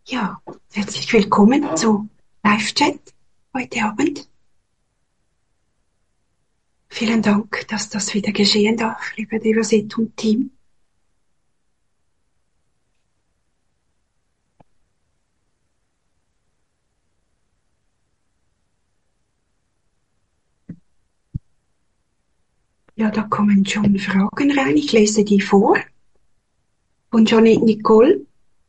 Ja, herzlich willkommen zu Live-Chat heute Abend. Vielen Dank, dass das wieder geschehen darf, liebe Devaset und Team. Ja, da kommen schon Fragen rein. Ich lese die vor. Von Janet Nicole.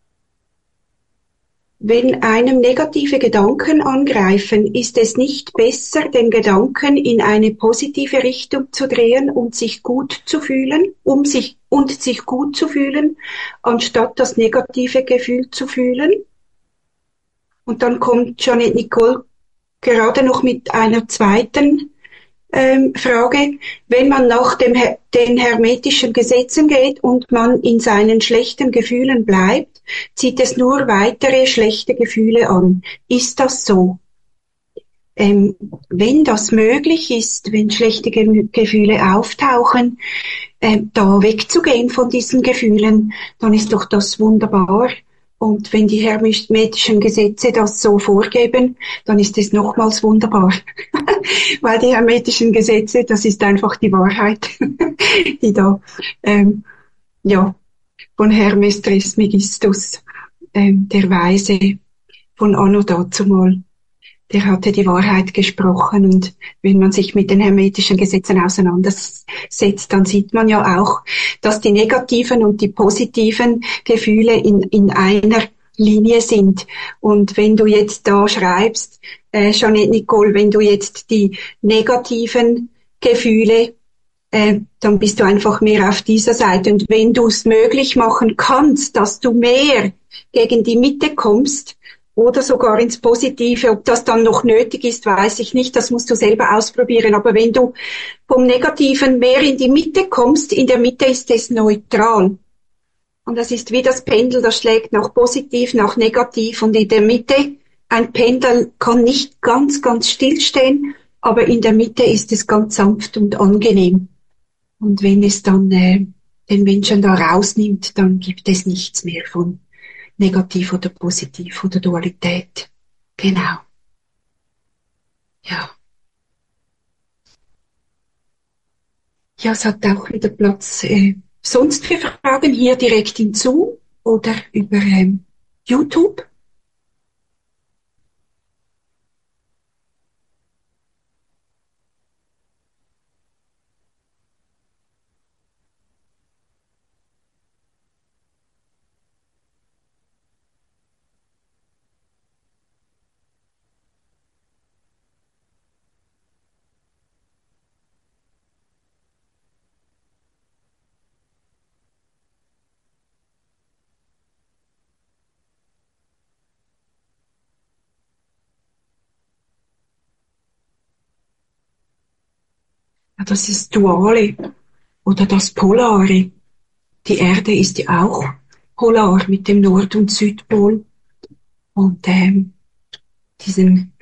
Wenn einem negative Gedanken angreifen, ist es nicht besser, den Gedanken in eine positive Richtung zu drehen und sich gut zu fühlen, sich gut zu fühlen, anstatt das negative Gefühl zu fühlen? Und dann kommt Janet Nicole gerade noch mit einer zweiten Frage. Wenn man nach den hermetischen Gesetzen geht und man in seinen schlechten Gefühlen bleibt, zieht es nur weitere schlechte Gefühle an. Ist das so? Wenn das möglich ist, wenn schlechte Gefühle auftauchen, da wegzugehen von diesen Gefühlen, dann ist doch das wunderbar. Und wenn die hermetischen Gesetze das so vorgeben, dann ist es nochmals wunderbar. Weil die hermetischen Gesetze, das ist einfach die Wahrheit, die da, ja, von Hermes Trismegistus, der Weise von Anno dazumal, der hatte die Wahrheit gesprochen. Und wenn man sich mit den hermetischen Gesetzen auseinandersetzt, dann sieht man ja auch, dass die negativen und die positiven Gefühle in einer Linie sind. Und wenn du jetzt da schreibst, Jeanette Nicole, wenn du jetzt die negativen Gefühle, dann bist du einfach mehr auf dieser Seite. Und wenn du es möglich machen kannst, dass du mehr gegen die Mitte kommst, oder sogar ins Positive. Ob das dann noch nötig ist, weiß ich nicht. Das musst du selber ausprobieren. Aber wenn du vom Negativen mehr in die Mitte kommst, in der Mitte ist es neutral. Und das ist wie das Pendel, das schlägt nach positiv, nach negativ. Und in der Mitte, ein Pendel kann nicht ganz, ganz still stehen, aber in der Mitte ist es ganz sanft und angenehm. Und wenn es dann den Menschen da rausnimmt, dann gibt es nichts mehr von negativ oder positiv oder Dualität. Genau. Ja. Ja, es hat auch wieder Platz sonst für Fragen hier direkt in Zoom oder über YouTube. Ja, das ist Duale oder das Polare. Die Erde ist ja auch polar mit dem Nord- und Südpol. Und diesen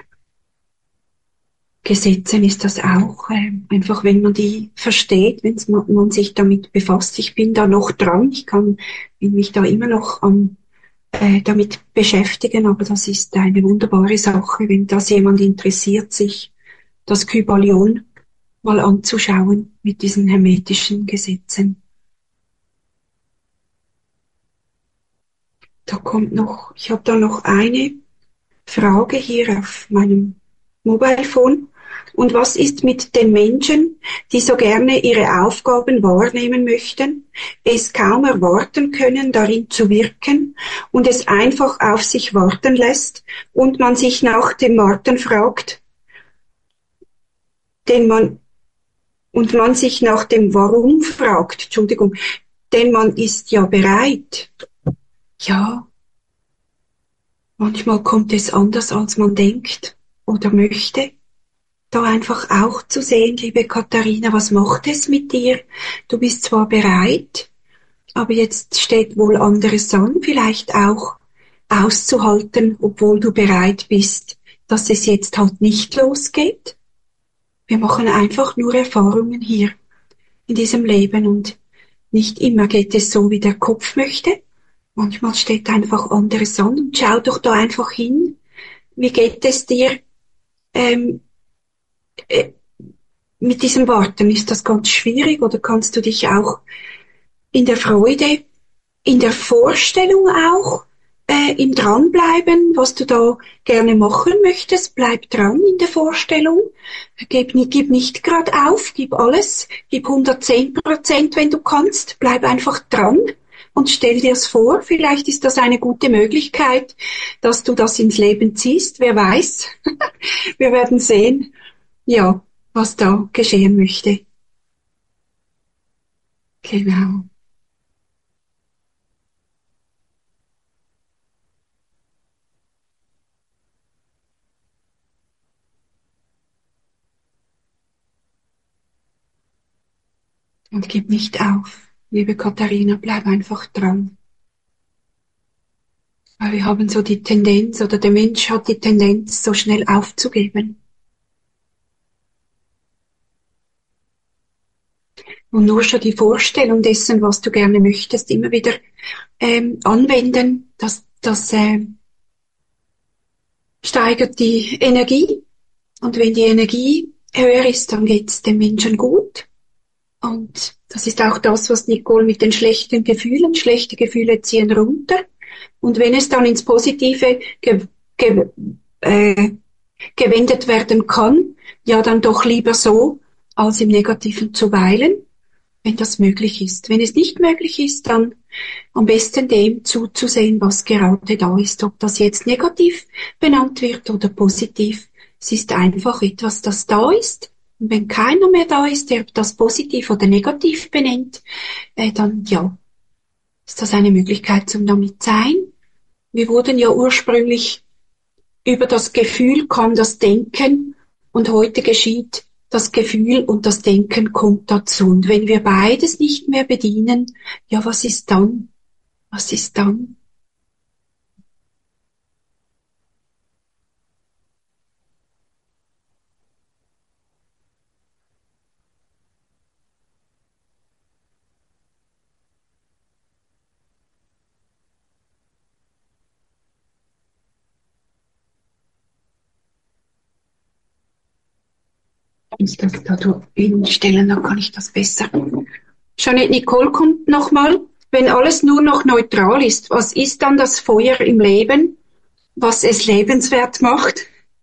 Gesetzen ist das auch einfach, wenn man die versteht, wenn man sich damit befasst. Ich bin da noch dran, bin mich da immer noch damit beschäftigen, aber das ist eine wunderbare Sache, wenn das jemand interessiert, sich das Kybalion mal anzuschauen mit diesen hermetischen Gesetzen. Ich habe da noch eine Frage hier auf meinem Mobilephone. Und was ist mit den Menschen, die so gerne ihre Aufgaben wahrnehmen möchten, es kaum erwarten können, darin zu wirken und es einfach auf sich warten lässt und man sich nach dem Warten fragt, und man sich nach dem Warum fragt, Entschuldigung, denn man ist ja bereit. Ja, manchmal kommt es anders, als man denkt oder möchte. Da einfach auch zu sehen, liebe Katharina, was macht es mit dir? Du bist zwar bereit, aber jetzt steht wohl anderes an, vielleicht auch auszuhalten, obwohl du bereit bist, dass es jetzt halt nicht losgeht. Wir machen einfach nur Erfahrungen hier in diesem Leben und nicht immer geht es so, wie der Kopf möchte. Manchmal steht einfach anderes an und schau doch da einfach hin. Wie geht es dir ähm, äh, mit diesem Warten? Ist das ganz schwierig oder kannst du dich auch in der Freude, in der Vorstellung auch, im Dranbleiben, was du da gerne machen möchtest? Bleib dran in der Vorstellung. Gib nicht grad auf, gib alles, gib 110%, wenn du kannst. Bleib einfach dran und stell dir's vor. Vielleicht ist das eine gute Möglichkeit, dass du das ins Leben ziehst. Wer weiß? Wir werden sehen, ja, was da geschehen möchte. Genau. Und gib nicht auf. Liebe Katharina, bleib einfach dran. Weil wir haben so die Tendenz, oder der Mensch hat die Tendenz, so schnell aufzugeben. Und nur schon die Vorstellung dessen, was du gerne möchtest, immer wieder anwenden, das steigert die Energie. Und wenn die Energie höher ist, dann geht's dem Menschen gut. Und das ist auch das, was Nicole mit den schlechte Gefühle ziehen runter. Und wenn es dann ins Positive ge äh, gewendet werden kann, ja dann doch lieber so, als im Negativen zu weilen, wenn das möglich ist. Wenn es nicht möglich ist, dann am besten dem zuzusehen, was gerade da ist, ob das jetzt negativ benannt wird oder positiv. Es ist einfach etwas, das da ist. Und wenn keiner mehr da ist, der das positiv oder negativ benennt, dann ja, ist das eine Möglichkeit zum damit sein. Wir wurden ja ursprünglich über das Gefühl kam das Denken und heute geschieht das Gefühl und das Denken kommt dazu. Und wenn wir beides nicht mehr bedienen, ja, was ist dann? Was ist dann? Ich das da hinstellen, dann kann ich das besser. Jeanette Nicole kommt nochmal. Wenn alles nur noch neutral ist, was ist dann das Feuer im Leben, was es lebenswert macht?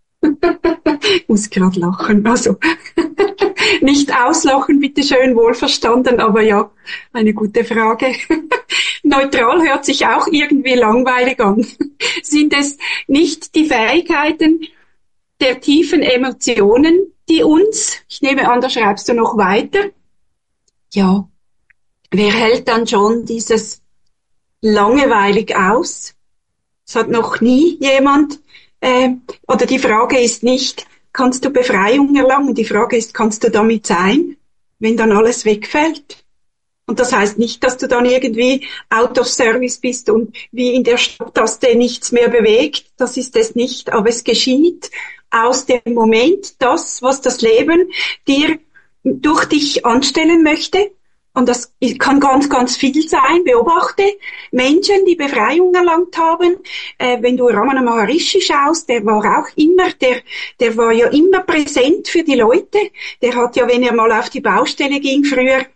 Ich muss gerade lachen. Also nicht auslachen, bitte schön, wohlverstanden, aber ja, eine gute Frage. Neutral hört sich auch irgendwie langweilig an. Sind es nicht die Fähigkeiten der tiefen Emotionen, die uns, ich nehme an, da schreibst du noch weiter, ja, wer hält dann schon dieses langweilig aus? Es hat noch nie jemand, oder die Frage ist nicht, kannst du Befreiung erlangen? Die Frage ist, kannst du damit sein, wenn dann alles wegfällt? Und das heißt nicht, dass du dann irgendwie out of service bist und wie in der Stopptaste nichts mehr bewegt. Das ist es nicht. Aber es geschieht aus dem Moment das, was das Leben dir durch dich anstellen möchte. Und das kann ganz, ganz viel sein. Beobachte Menschen, die Befreiung erlangt haben. Wenn du Ramana Maharishi schaust, der war auch immer, der war ja immer präsent für die Leute. Der hat ja, wenn er mal auf die Baustelle ging früher,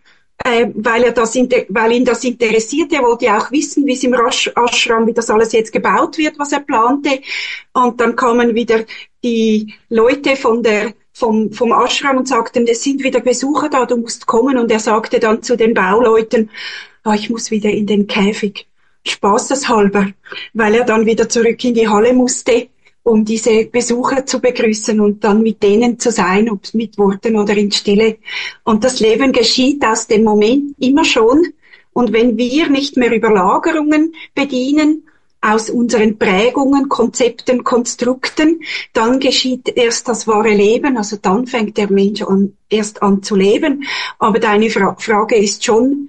weil ihn das interessiert. Er wollte ja auch wissen, wie es im Ashram, wie das alles jetzt gebaut wird, was er plante. Und dann kamen wieder die Leute vom Ashram und sagten, es sind wieder Besucher da, du musst kommen. Und er sagte dann zu den Bauleuten, ich muss wieder in den Käfig. Spaßeshalber, weil er dann wieder zurück in die Halle musste, um diese Besucher zu begrüßen und dann mit denen zu sein, ob mit Worten oder in Stille. Und das Leben geschieht aus dem Moment immer schon. Und wenn wir nicht mehr Überlagerungen bedienen, aus unseren Prägungen, Konzepten, Konstrukten, dann geschieht erst das wahre Leben, also dann fängt der Mensch erst an zu leben. Aber deine Frage ist schon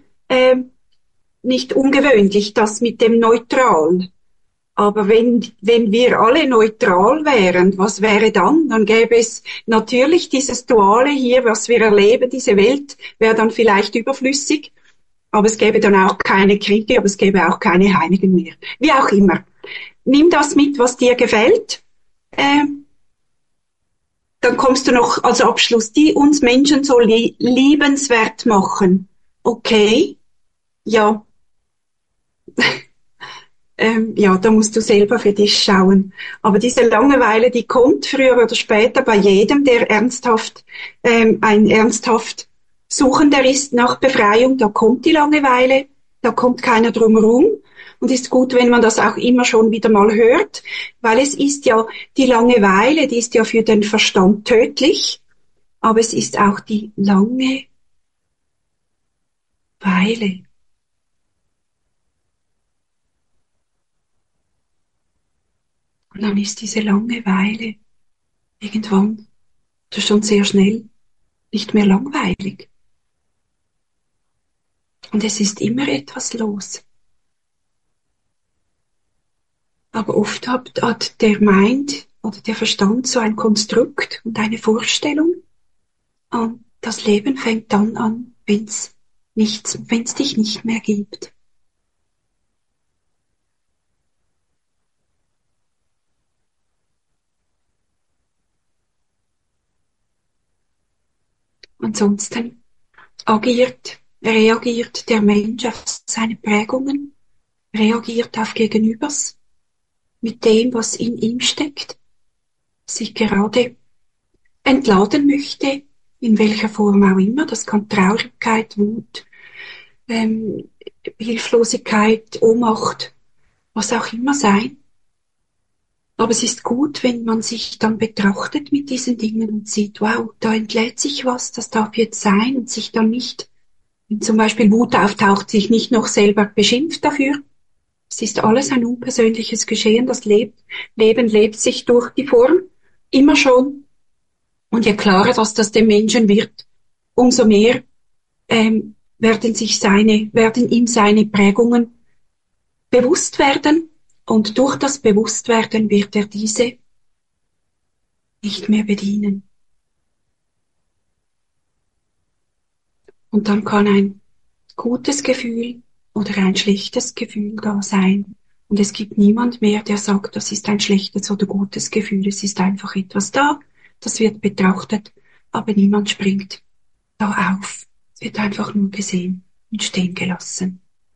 nicht ungewöhnlich, das mit dem Neutral. Aber wenn wir alle neutral wären, was wäre dann? Dann gäbe es natürlich dieses Duale hier, was wir erleben, diese Welt wäre dann vielleicht überflüssig. aber es gäbe dann auch keine Kriege, aber es gäbe auch keine Heiligen mehr. Wie auch immer. Nimm das mit, was dir gefällt. Ähm, Dann kommst du noch als Abschluss, die uns Menschen so liebenswert machen. Okay, ja, ja, da musst du selber für dich schauen. Aber diese Langeweile, die kommt früher oder später bei jedem, der ein ernsthaft Suchender ist nach Befreiung. Da kommt die Langeweile, da kommt keiner drum herum. Und ist gut, wenn man das auch immer schon wieder mal hört, weil es ist ja die Langeweile, die ist ja für den Verstand tödlich, aber es ist auch die Langeweile. Und dann ist diese Langeweile irgendwann, oder schon sehr schnell, nicht mehr langweilig. Und es ist immer etwas los. Aber oft hat der Mind oder der Verstand so ein Konstrukt und eine Vorstellung. Und das Leben fängt dann an, wenn es dich nicht mehr gibt. Ansonsten reagiert der Mensch auf seine Prägungen, reagiert auf Gegenübers mit dem, was in ihm steckt, sich gerade entladen möchte, in welcher Form auch immer. Das kann Traurigkeit, Wut, ähm, Hilflosigkeit, Ohnmacht, was auch immer sein. Aber es ist gut, wenn man sich dann betrachtet mit diesen Dingen und sieht, wow, da entlädt sich was, das darf jetzt sein und sich dann nicht, wenn zum Beispiel Wut auftaucht, sich nicht noch selber beschimpft dafür. Es ist alles ein unpersönliches Geschehen. Leben lebt sich durch die Form, immer schon. Und je klarer, dass das dem Menschen wird, umso mehr werden ihm seine Prägungen bewusst werden. Und durch das Bewusstwerden wird er diese nicht mehr bedienen. Und dann kann ein gutes Gefühl oder ein schlechtes Gefühl da sein. Und es gibt niemand mehr, der sagt, das ist ein schlechtes oder gutes Gefühl. Es ist einfach etwas da, das wird betrachtet, aber niemand springt da auf. Es wird einfach nur gesehen und stehen gelassen.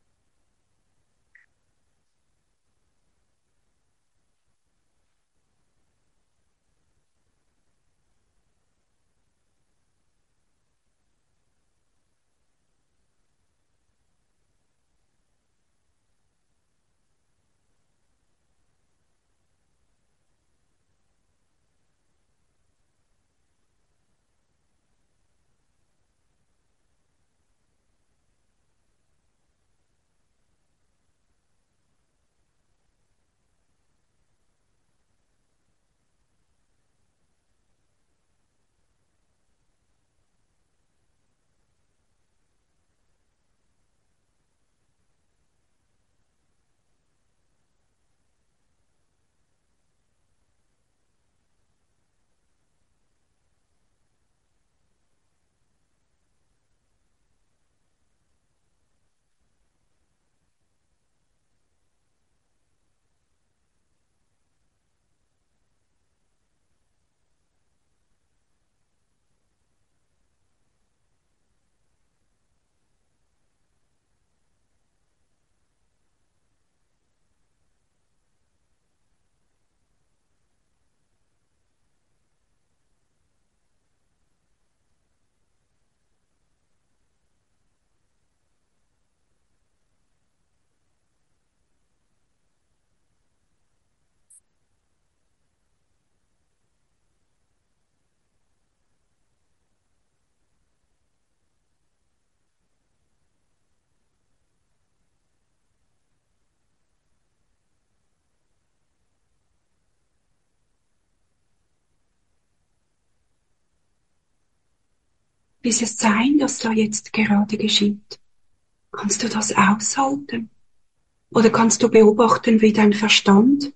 Dieses Sein, das da jetzt gerade geschieht, kannst du das aushalten? Oder kannst du beobachten, wie dein Verstand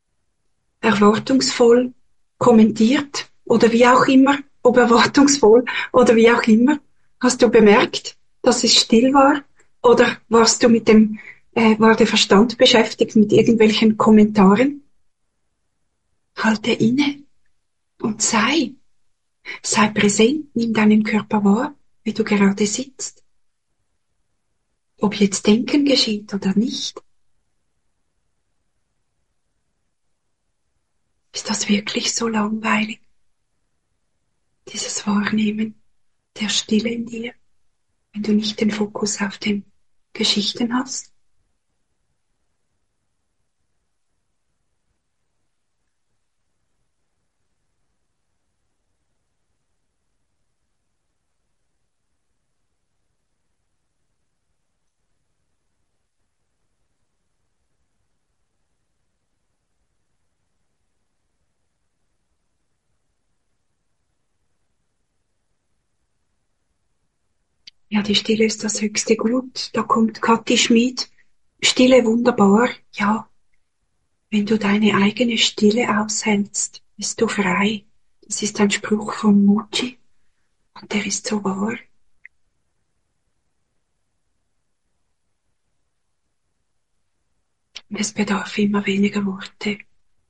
erwartungsvoll kommentiert oder wie auch immer, ob erwartungsvoll oder wie auch immer? Hast du bemerkt, dass es still war Oder warst du war der Verstand beschäftigt mit irgendwelchen Kommentaren? Halte inne und sei präsent, nimm deinen Körper wahr, wie du gerade sitzt. Ob jetzt Denken geschieht oder nicht. Ist das wirklich so langweilig, dieses Wahrnehmen der Stille in dir, wenn du nicht den Fokus auf den Geschichten hast? Ja, die Stille ist das höchste Gut. Da kommt Kathi Schmid. Stille wunderbar. Ja, wenn du deine eigene Stille aushältst, bist du frei. Das ist ein Spruch von Muji und der ist so wahr. Und es bedarf immer weniger Worte.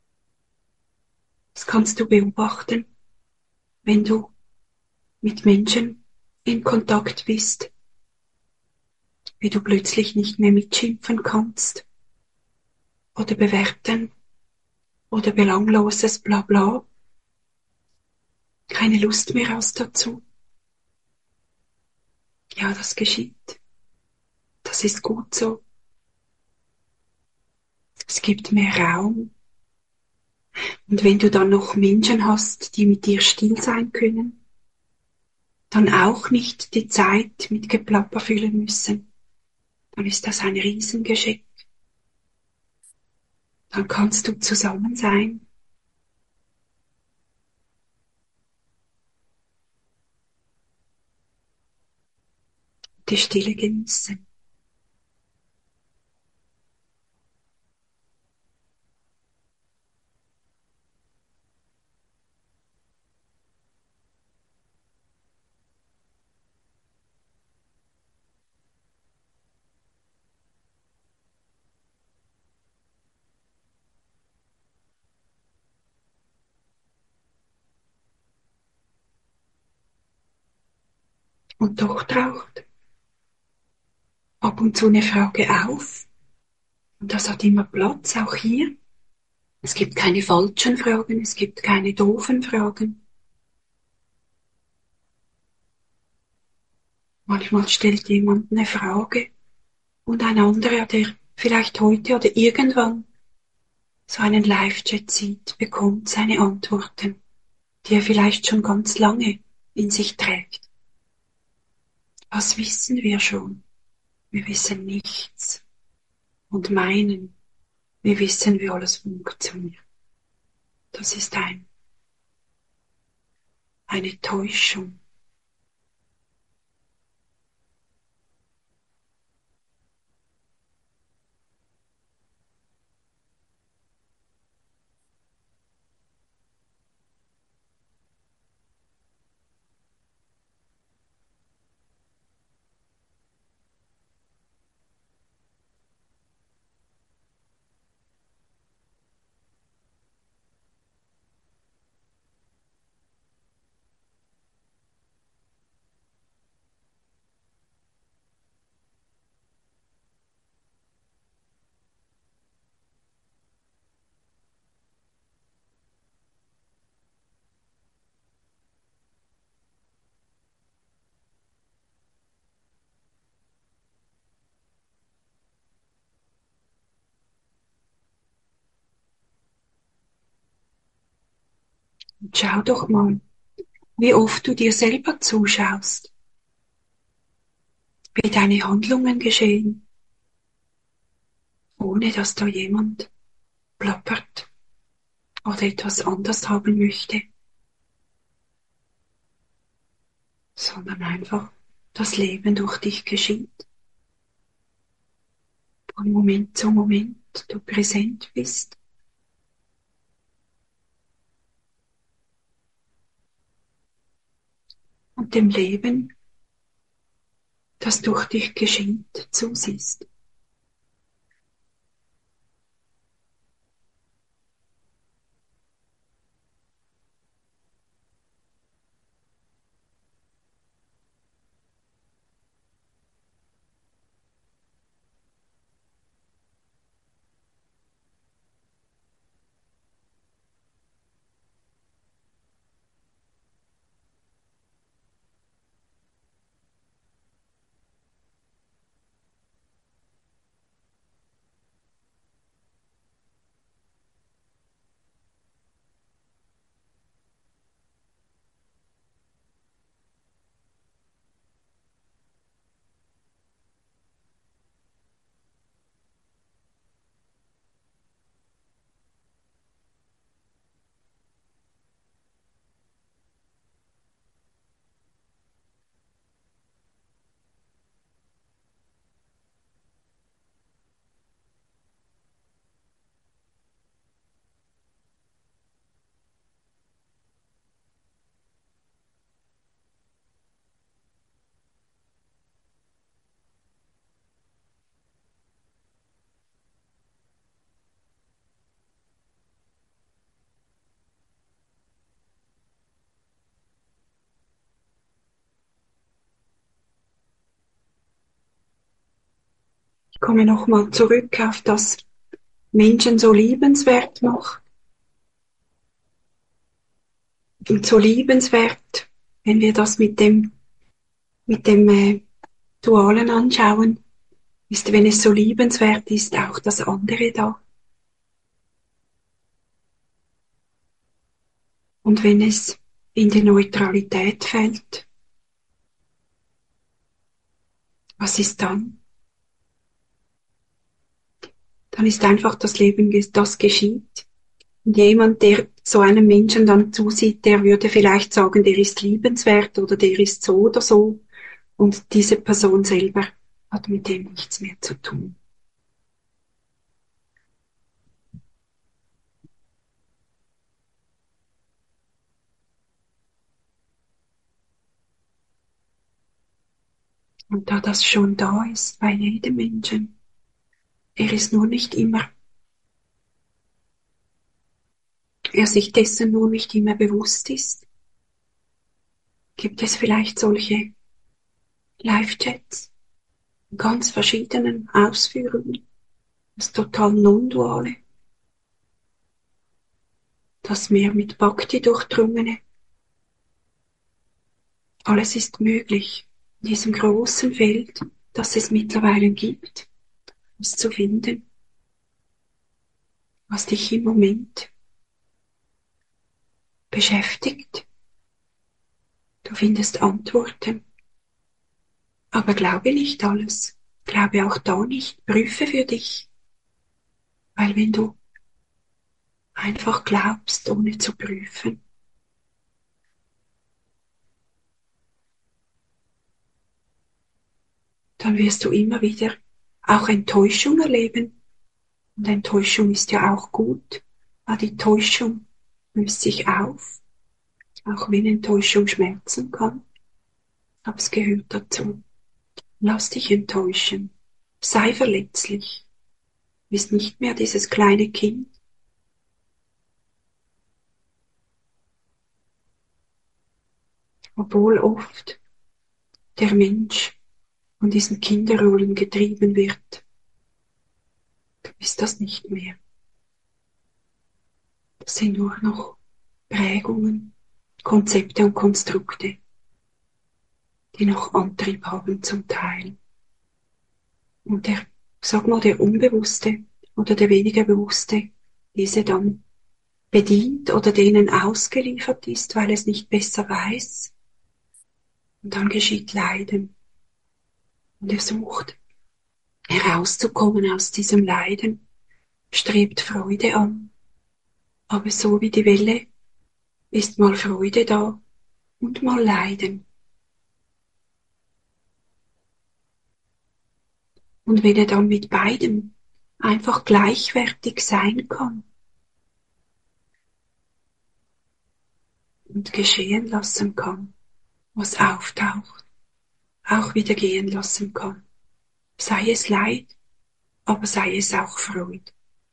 Das kannst du beobachten, wenn du mit Menschen in Kontakt bist, wie du plötzlich nicht mehr mitschimpfen kannst oder bewerten oder belangloses Blabla, keine Lust mehr hast dazu. Ja, das geschieht. Das ist gut so. Es gibt mehr Raum. Und wenn du dann noch Menschen hast, die mit dir still sein können, dann auch nicht die Zeit mit Geplapper füllen müssen, dann ist das ein Riesengeschenk. Dann kannst du zusammen sein, die Stille genießen. Und doch taucht ab und zu eine Frage auf. Und das hat immer Platz, auch hier. Es gibt keine falschen Fragen, es gibt keine doofen Fragen. Manchmal stellt jemand eine Frage und ein anderer, der vielleicht heute oder irgendwann so einen Live-Chat sieht, bekommt seine Antworten, die er vielleicht schon ganz lange in sich trägt. Was wissen wir schon? Wir wissen nichts und meinen, wir wissen, wie alles funktioniert. Das ist eine Täuschung. Und schau doch mal, wie oft du dir selber zuschaust, wie deine Handlungen geschehen, ohne dass da jemand plappert oder etwas anders haben möchte, sondern einfach das Leben durch dich geschieht. Von Moment zu Moment du präsent bist und dem Leben das durch dich geschieht, zusiehst. Ich komme nochmal zurück auf das Menschen so liebenswert macht. Und so liebenswert, wenn wir das mit dem Dualen anschauen, ist, wenn es so liebenswert ist, auch das andere da. Und wenn es in die Neutralität fällt, was ist dann? Dann ist einfach das Leben, das geschieht. Und jemand, der so einem Menschen dann zusieht, der würde vielleicht sagen, der ist liebenswert oder der ist so oder so. Und diese Person selber hat mit dem nichts mehr zu tun. Und da das schon da ist bei jedem Menschen, er ist nur nicht immer, er sich dessen nur nicht immer bewusst ist, gibt es vielleicht solche Live-Chats in ganz verschiedenen Ausführungen, das total non-duale, das mehr mit Bhakti durchdrungene. Alles ist möglich, in diesem großen Feld, das es mittlerweile gibt, es zu finden, was dich im Moment beschäftigt. Du findest Antworten, aber glaube nicht alles. Glaube auch da nicht. Prüfe für dich, weil wenn du einfach glaubst, ohne zu prüfen, dann wirst du immer wieder auch Enttäuschung erleben. Und Enttäuschung ist ja auch gut, aber die Täuschung löst sich auf, auch wenn Enttäuschung schmerzen kann. Aber es gehört dazu. Lass dich enttäuschen. Sei verletzlich. Du bist nicht mehr dieses kleine Kind. Obwohl oft der Mensch von diesen Kinderrollen getrieben wird. Du bist das nicht mehr. Das sind nur noch Prägungen, Konzepte und Konstrukte, die noch Antrieb haben zum Teil. Und sag mal, der Unbewusste oder der weniger Bewusste, diese dann bedient oder denen ausgeliefert ist, weil es nicht besser weiß. Und dann geschieht Leiden. Und er sucht herauszukommen aus diesem Leiden, strebt Freude an. Aber so wie die Welle ist mal Freude da und mal Leiden. Und wenn er dann mit beidem einfach gleichwertig sein kann und geschehen lassen kann, was auftaucht, auch wieder gehen lassen kann. Sei es Leid, aber sei es auch Freude.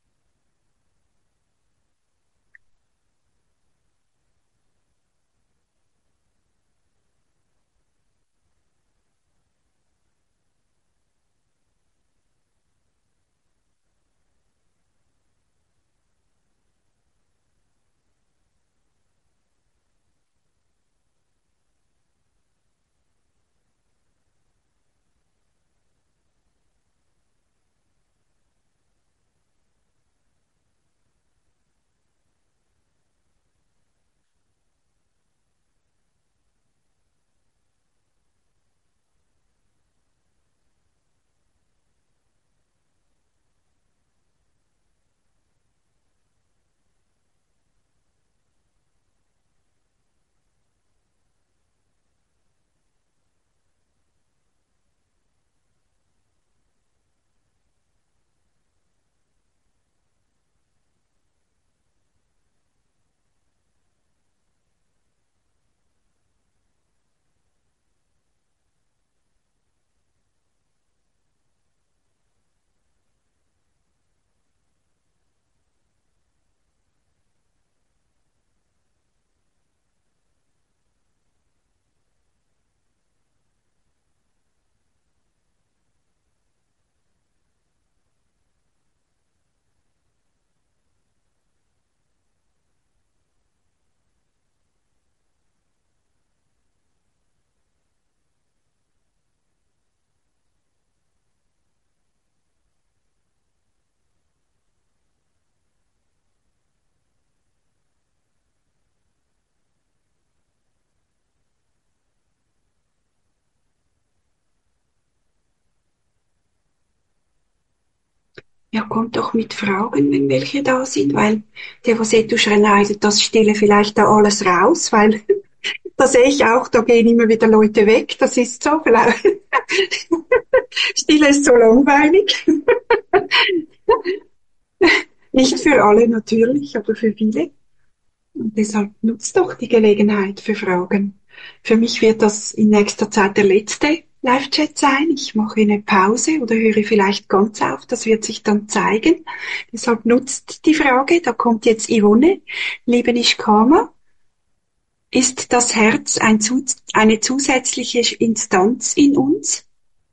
Ja, kommt doch mit Fragen, wenn welche da sind, weil der, was du schneidet, das stelle vielleicht da alles raus, weil da sehe ich auch, da gehen immer wieder Leute weg, das ist so, vielleicht. Stille ist so langweilig. Nicht für alle natürlich, aber für viele. Und deshalb nutzt doch die Gelegenheit für Fragen. Für mich wird das in nächster Zeit der letzte Live-Chat sein. Ich mache eine Pause oder höre vielleicht ganz auf. Das wird sich dann zeigen. Deshalb nutzt die Frage. Da kommt jetzt Yvonne. Liebe Nishkama, ist das Herz eine zusätzliche Instanz in uns?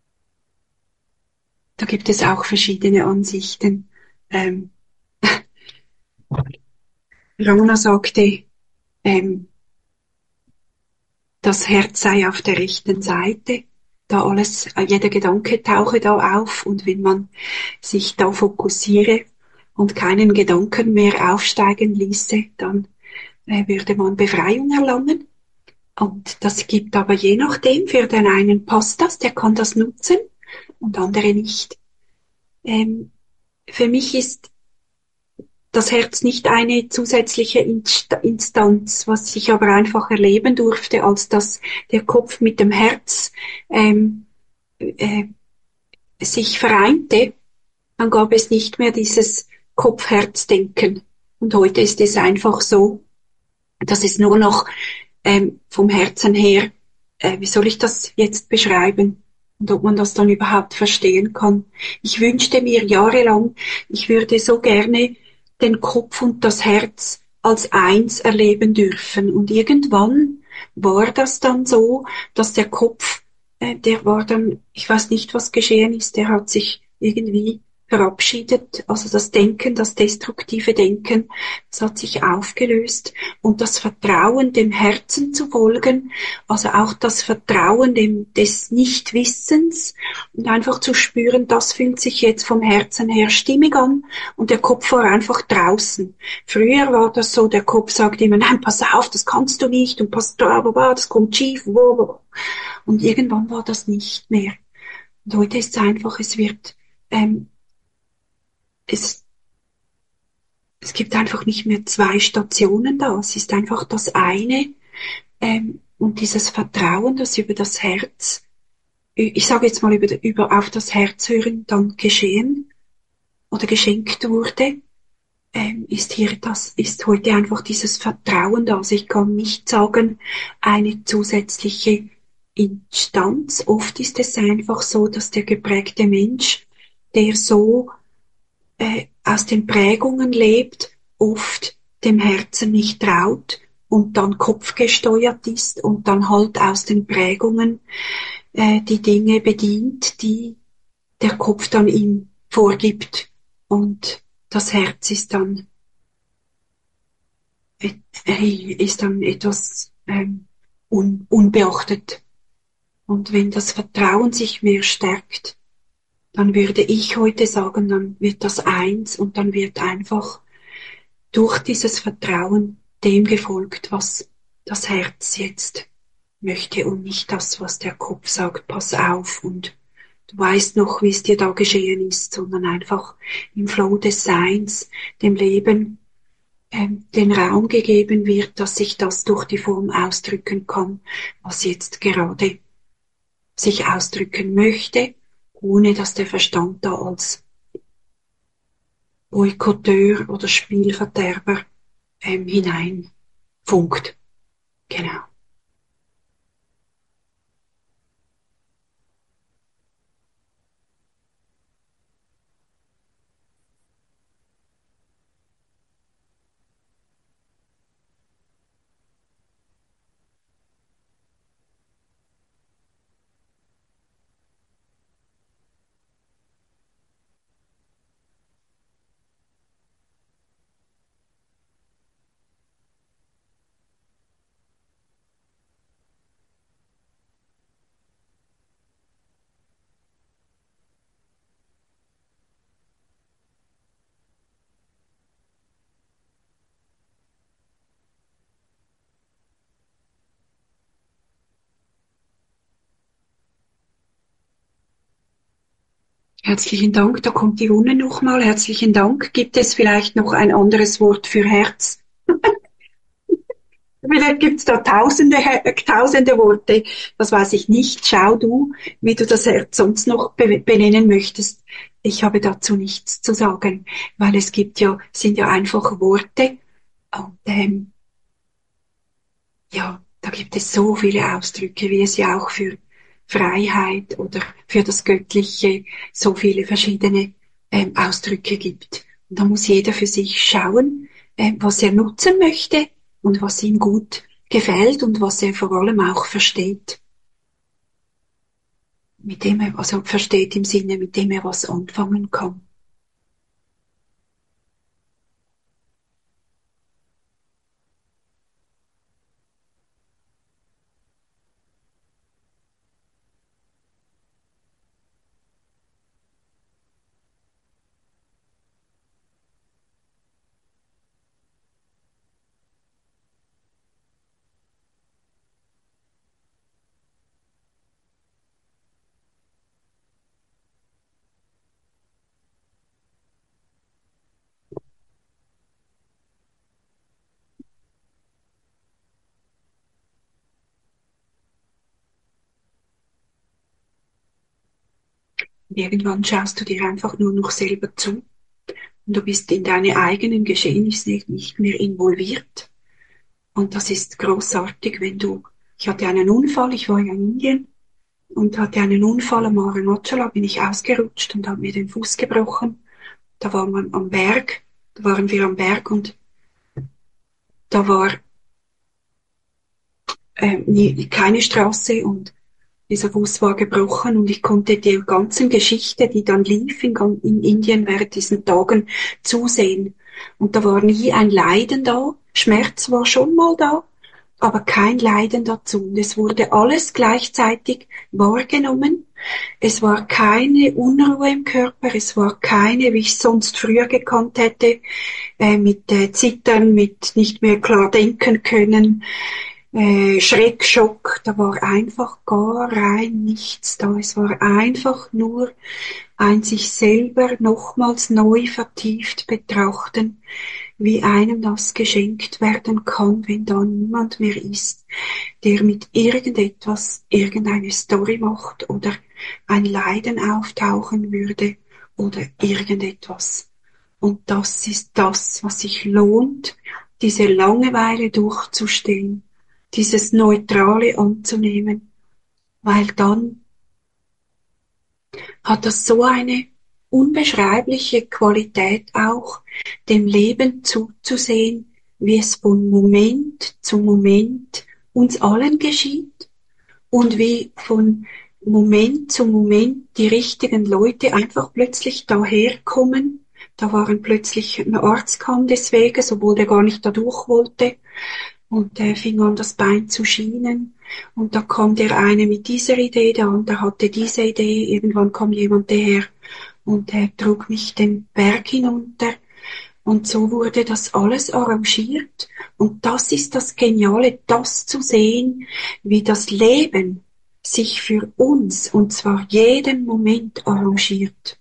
Da gibt es auch verschiedene Ansichten. Ähm, Rona sagte, ähm, das Herz sei auf der rechten Seite, da alles, jeder Gedanke tauche da auf und wenn man sich da fokussiere und keinen Gedanken mehr aufsteigen ließe, dann würde man Befreiung erlangen. Und das gibt aber je nachdem, für den einen passt das, der kann das nutzen und andere nicht. Für mich ist das Herz nicht eine zusätzliche Instanz, was ich aber einfach erleben durfte, als dass der Kopf mit dem Herz ähm, äh, sich vereinte, dann gab es nicht mehr dieses Kopf-Herz-Denken. Und heute ist es einfach so, dass es nur noch vom Herzen her, wie soll ich das jetzt beschreiben? Und ob man das dann überhaupt verstehen kann. Ich wünschte mir jahrelang, ich würde so gerne den Kopf und das Herz als eins erleben dürfen. Und irgendwann war das dann so, dass der Kopf, der war dann, ich weiß nicht, was geschehen ist, der hat sich irgendwie verabschiedet, also das Denken, das destruktive Denken, das hat sich aufgelöst und das Vertrauen dem Herzen zu folgen, also auch das Vertrauen des Nichtwissens und einfach zu spüren, das fühlt sich jetzt vom Herzen her stimmig an und der Kopf war einfach draußen. Früher war das so, der Kopf sagt immer, nein, pass auf, das kannst du nicht und pass da, das kommt schief, und irgendwann war das nicht mehr. Und heute ist es einfach, ähm, es es gibt einfach nicht mehr zwei Stationen da. Es ist einfach das eine und dieses Vertrauen, das über das Herz, ich sage jetzt mal über auf das Herz hören, dann geschehen oder geschenkt wurde, ist heute einfach dieses Vertrauen da. Also ich kann nicht sagen, eine zusätzliche Instanz. Oft ist es einfach so, dass der geprägte Mensch, der so aus den Prägungen lebt, oft dem Herzen nicht traut und dann kopfgesteuert ist und dann halt aus den Prägungen die Dinge bedient, die der Kopf dann ihm vorgibt. Und das Herz ist dann etwas unbeachtet. Und wenn das Vertrauen sich mehr stärkt, dann würde ich heute sagen, dann wird das eins und dann wird einfach durch dieses Vertrauen dem gefolgt, was das Herz jetzt möchte und nicht das, was der Kopf sagt, pass auf und du weißt noch, wie es dir da geschehen ist, sondern einfach im Flow des Seins, dem Leben, den Raum gegeben wird, dass sich das durch die Form ausdrücken kann, was jetzt gerade sich ausdrücken möchte, ohne dass der Verstand da als Boykotteur oder Spielverderber hineinfunkt. Genau. Herzlichen Dank, da kommt die Runde nochmal. Herzlichen Dank. Gibt es vielleicht noch ein anderes Wort für Herz? Vielleicht gibt's da tausende Worte. Das weiß ich nicht. Schau du, wie du das Herz sonst noch benennen möchtest. Ich habe dazu nichts zu sagen, weil es sind ja einfach Worte. Und ja, da gibt es so viele Ausdrücke, wie es ja auch für Freiheit oder für das Göttliche so viele verschiedene Ausdrücke gibt. Und da muss jeder für sich schauen, was er nutzen möchte und was ihm gut gefällt und was er vor allem auch versteht, mit dem er, also versteht im Sinne, mit dem er was anfangen kann. Und irgendwann schaust du dir einfach nur noch selber zu und du bist in deine eigenen Geschehnisse nicht mehr involviert. Und das ist großartig, ich hatte einen Unfall, ich war ja in Indien und hatte einen Unfall am Arunachala, bin ich ausgerutscht und habe mir den Fuß gebrochen. Da war man am Berg, da waren wir am Berg und da war keine Straße und dieser Fuß war gebrochen und ich konnte die ganzen Geschichte, die dann lief in Indien während diesen Tagen, zusehen. Und da war nie ein Leiden da. Schmerz war schon mal da, aber kein Leiden dazu. Und es wurde alles gleichzeitig wahrgenommen. Es war keine Unruhe im Körper, es war keine, wie ich sonst früher gekannt hätte, mit Zittern, mit nicht mehr klar denken können, Schreck, Schock, da war einfach gar rein nichts da. Es war einfach nur ein sich selber nochmals neu vertieft betrachten, wie einem das geschenkt werden kann, wenn da niemand mehr ist, der mit irgendetwas irgendeine Story macht oder ein Leiden auftauchen würde oder irgendetwas. Und das ist das, was sich lohnt, diese Langeweile durchzustehen, dieses Neutrale anzunehmen weil dann hat das so eine unbeschreibliche Qualität auch, dem Leben zuzusehen, wie es von Moment zu Moment uns allen geschieht und wie von Moment zu Moment die richtigen Leute einfach plötzlich daherkommen. Da waren plötzlich ein Arzt kam des Weges, obwohl der gar nicht da durch wollte und fing an, das Bein zu schienen. Und da kam der eine mit dieser Idee, der andere hatte diese Idee. Irgendwann kam jemand daher und trug mich den Berg hinunter. Und so wurde das alles arrangiert. Und das ist das Geniale, das zu sehen, wie das Leben sich für uns, und zwar jeden Moment arrangiert.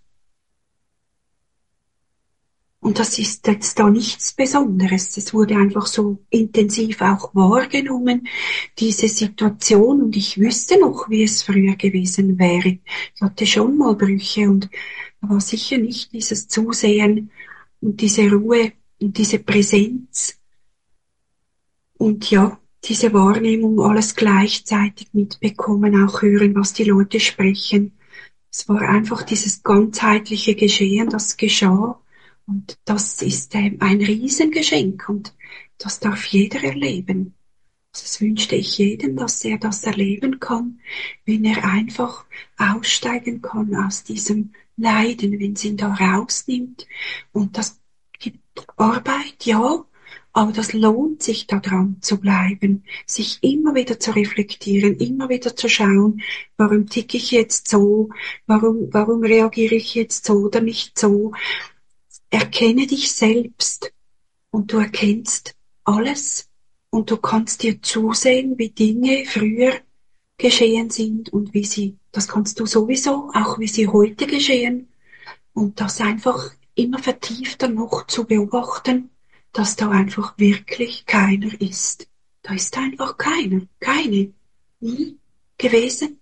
Und das ist jetzt da nichts Besonderes. Es wurde einfach so intensiv auch wahrgenommen, diese Situation. Und ich wüsste noch, wie es früher gewesen wäre. Ich hatte schon mal Brüche und da war sicher nicht dieses Zusehen und diese Ruhe und diese Präsenz und ja, diese Wahrnehmung, alles gleichzeitig mitbekommen, auch hören, was die Leute sprechen. Es war einfach dieses ganzheitliche Geschehen, das geschah. Und das ist ein Riesengeschenk und das darf jeder erleben. Also das wünschte ich jedem, dass er das erleben kann, wenn er einfach aussteigen kann aus diesem Leiden, wenn es ihn da rausnimmt. Und das gibt Arbeit, ja, aber das lohnt sich, da dran zu bleiben, sich immer wieder zu reflektieren, immer wieder zu schauen, warum ticke ich jetzt so, warum reagiere ich jetzt so oder nicht so. Erkenne dich selbst und du erkennst alles und du kannst dir zusehen, wie Dinge früher geschehen sind und wie sie, das kannst du sowieso, auch wie sie heute geschehen und das einfach immer vertiefter noch zu beobachten, dass da einfach wirklich keiner ist. Da ist einfach keiner, keine, nie gewesen.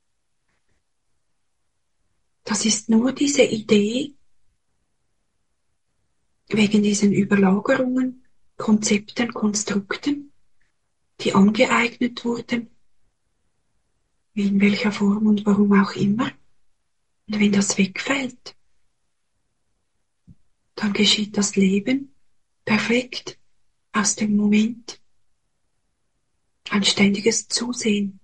Das ist nur diese Idee wegen diesen Überlagerungen, Konzepten, Konstrukten, die angeeignet wurden, wie in welcher Form und warum auch immer. Und wenn das wegfällt, dann geschieht das Leben perfekt aus dem Moment. Ein ständiges Zusehen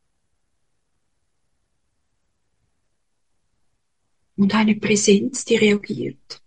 und eine Präsenz, die reagiert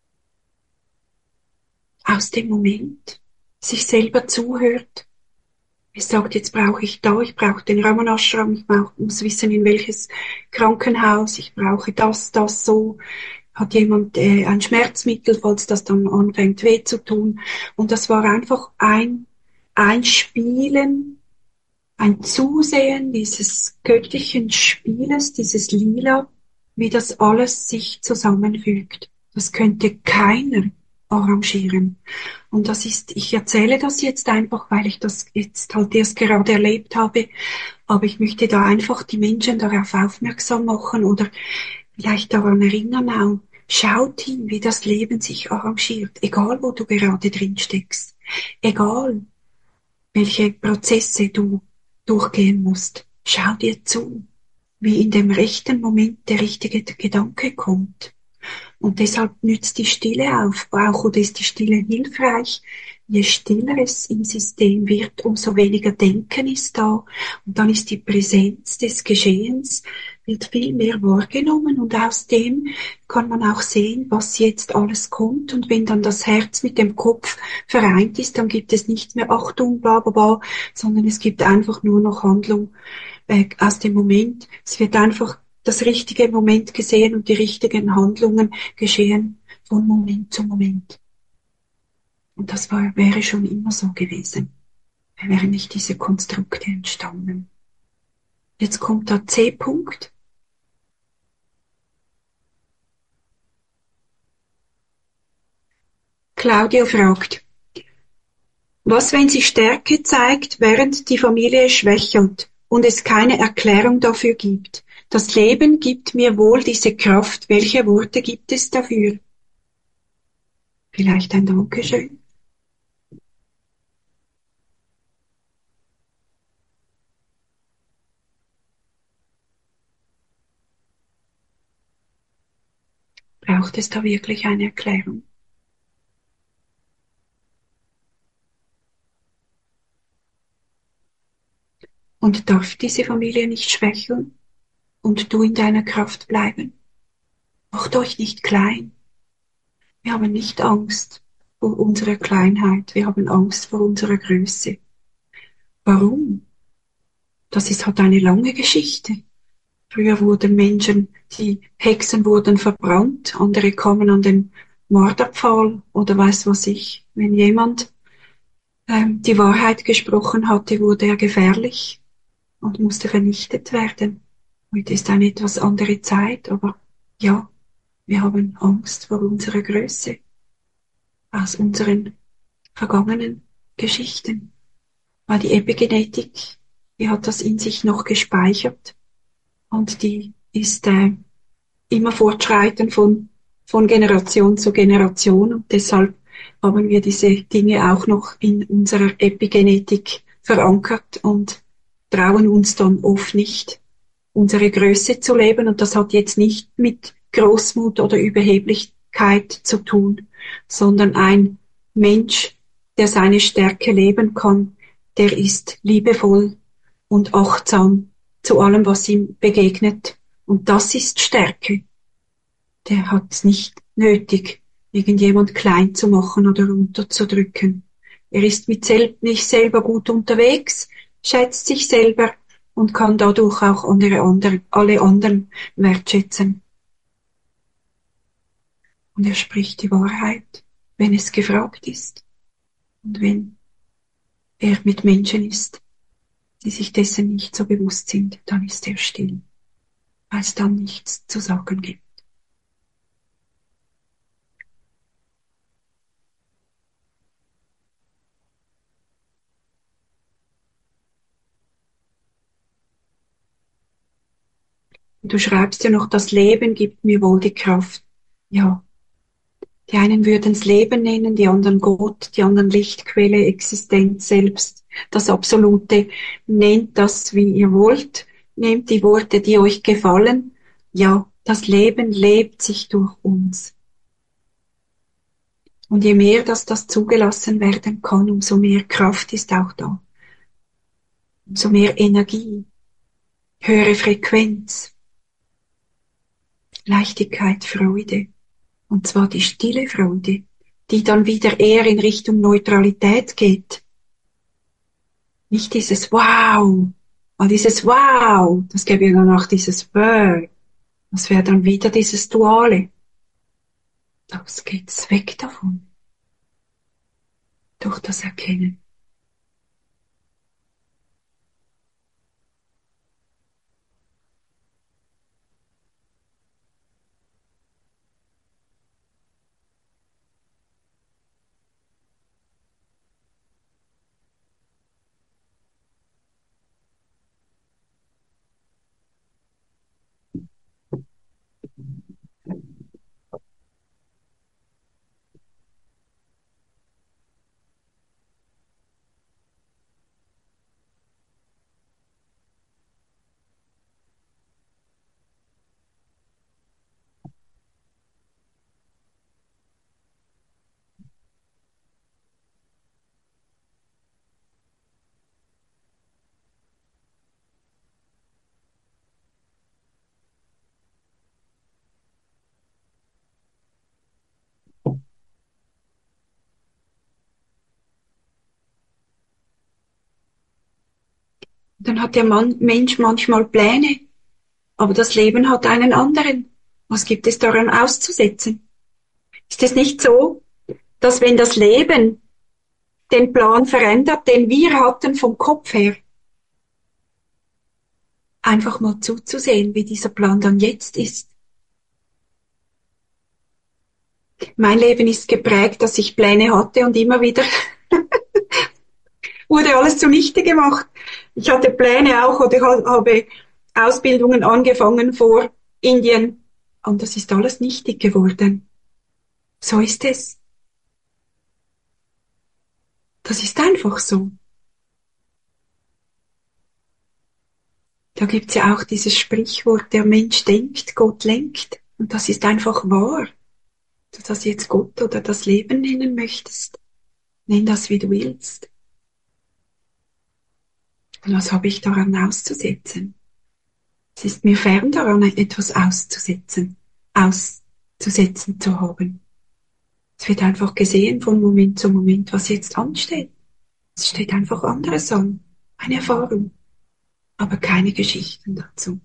aus dem Moment, sich selber zuhört. Es sagt, jetzt brauche ich da, ich brauche den Raman Ashram, muss wissen, in welches Krankenhaus, ich brauche das so. Hat jemand ein Schmerzmittel, falls das dann anfängt weh zu tun. Und das war einfach ein Spielen, ein Zusehen dieses göttlichen Spieles, dieses Lila, wie das alles sich zusammenfügt. Das könnte keiner arrangieren. Und das ist, ich erzähle das jetzt einfach, weil ich das jetzt halt erst gerade erlebt habe, aber ich möchte da einfach die Menschen darauf aufmerksam machen oder vielleicht daran erinnern auch, schaut hin, wie das Leben sich arrangiert, egal wo du gerade drin steckst, egal welche Prozesse du durchgehen musst. Schau dir zu, wie in dem rechten Moment der richtige Gedanke kommt. Und deshalb nützt die Stille auf, auch oder ist die Stille hilfreich. Je stiller es im System wird, umso weniger Denken ist da. Und dann ist die Präsenz des Geschehens, wird viel mehr wahrgenommen und aus dem kann man auch sehen, was jetzt alles kommt. Und wenn dann das Herz mit dem Kopf vereint ist, dann gibt es nicht mehr Achtung, bla bla bla, sondern es gibt einfach nur noch Handlung aus dem Moment. Es wird einfach das richtige Moment gesehen und die richtigen Handlungen geschehen von Moment zu Moment. Und das wäre schon immer so gewesen. Wären nicht diese Konstrukte entstanden. Jetzt kommt der C-Punkt. Claudia fragt, was, wenn sie Stärke zeigt, während die Familie schwächelt und es keine Erklärung dafür gibt? Das Leben gibt mir wohl diese Kraft. Welche Worte gibt es dafür? Vielleicht ein Dankeschön? braucht es da wirklich eine Erklärung? Und darf diese Familie nicht schwächeln und du in deiner Kraft bleiben? Macht euch nicht klein. Wir haben nicht Angst vor unserer Kleinheit, wir haben Angst vor unserer Größe. Warum? Hat eine lange Geschichte. Früher wurden Menschen, die Hexen wurden verbrannt, andere kamen an den Marterpfahl oder weiß was ich. Wenn jemand die Wahrheit gesprochen hatte, wurde er gefährlich und musste vernichtet werden. Heute ist eine etwas andere Zeit, aber ja, wir haben Angst vor unserer Größe, aus unseren vergangenen Geschichten. Weil die Epigenetik, die hat das in sich noch gespeichert und die ist immer fortschreiten von Generation zu Generation und deshalb haben wir diese Dinge auch noch in unserer Epigenetik verankert und trauen uns dann oft nicht, unsere Größe zu leben. Und das hat jetzt nicht mit Großmut oder Überheblichkeit zu tun, sondern ein Mensch, der seine Stärke leben kann, der ist liebevoll und achtsam zu allem, was ihm begegnet. Und das ist Stärke. Der hat es nicht nötig, irgendjemand klein zu machen oder runterzudrücken. Er ist mit sich selber gut unterwegs, schätzt sich selber und kann dadurch auch alle anderen wertschätzen. Und er spricht die Wahrheit, wenn es gefragt ist und wenn er mit Menschen ist, die sich dessen nicht so bewusst sind, dann ist er still, weil es dann nichts zu sagen gibt. Du schreibst ja noch, das Leben gibt mir wohl die Kraft. Ja, die einen würden es Leben nennen, die anderen Gott, die anderen Lichtquelle, Existenz selbst, das Absolute. Nennt das, wie ihr wollt. Nehmt die Worte, die euch gefallen. Ja, das Leben lebt sich durch uns. Und je mehr, dass das zugelassen werden kann, umso mehr Kraft ist auch da. Umso mehr Energie, höhere Frequenz, Leichtigkeit, Freude. Und zwar die stille Freude, die dann wieder eher in Richtung Neutralität geht. Nicht dieses Wow, weil dieses Wow, das gäbe ja dann auch dieses Wow. Das wäre dann wieder dieses Duale. Das geht's weg davon, durch das Erkennen. Dann hat der Mensch manchmal Pläne, aber das Leben hat einen anderen. Was gibt es daran auszusetzen? Ist es nicht so, dass wenn das Leben den Plan verändert, den wir hatten vom Kopf her, einfach mal zuzusehen, wie dieser Plan dann jetzt ist? Mein Leben ist geprägt, dass ich Pläne hatte und immer wieder wurde alles zunichte gemacht. Ich hatte Pläne auch oder habe Ausbildungen angefangen vor Indien und das ist alles nichtig geworden. So ist es. Das ist einfach so. Da gibt's ja auch dieses Sprichwort, der Mensch denkt, Gott lenkt. Und das ist einfach wahr. du das jetzt Gott oder das Leben nennen möchtest, nenn das, wie du willst. Und was habe ich daran auszusetzen? Es ist mir fern daran, etwas auszusetzen zu haben. Es wird einfach gesehen von Moment zu Moment, was jetzt ansteht. Es steht einfach anderes an. Eine Erfahrung, aber keine Geschichten dazu.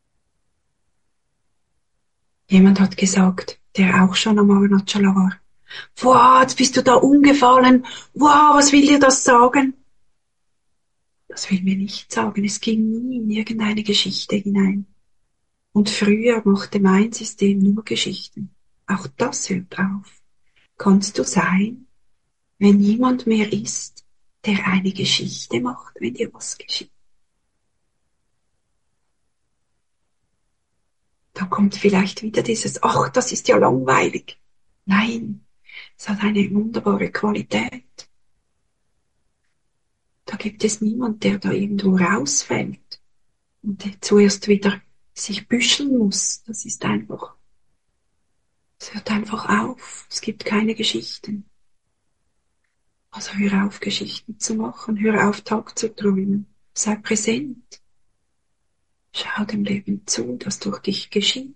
Jemand hat gesagt, der auch schon am Arunachala war, wow, jetzt bist du da umgefallen, wow, was will dir das sagen? Das will mir nicht sagen, es ging nie in irgendeine Geschichte hinein. Und früher machte mein System nur Geschichten. Auch das hört auf. Kannst du sein, wenn niemand mehr ist, der eine Geschichte macht, wenn dir was geschieht? Da kommt vielleicht wieder dieses, ach, das ist ja langweilig. Nein, es hat eine wunderbare Qualität. Da gibt es niemand, der da irgendwo rausfällt und der zuerst wieder sich büscheln muss. Das ist einfach, es hört einfach auf. Es gibt keine Geschichten. Also hör auf, Geschichten zu machen. Hör auf, Tag zu träumen. Sei präsent. Schau dem Leben zu, das durch dich geschieht.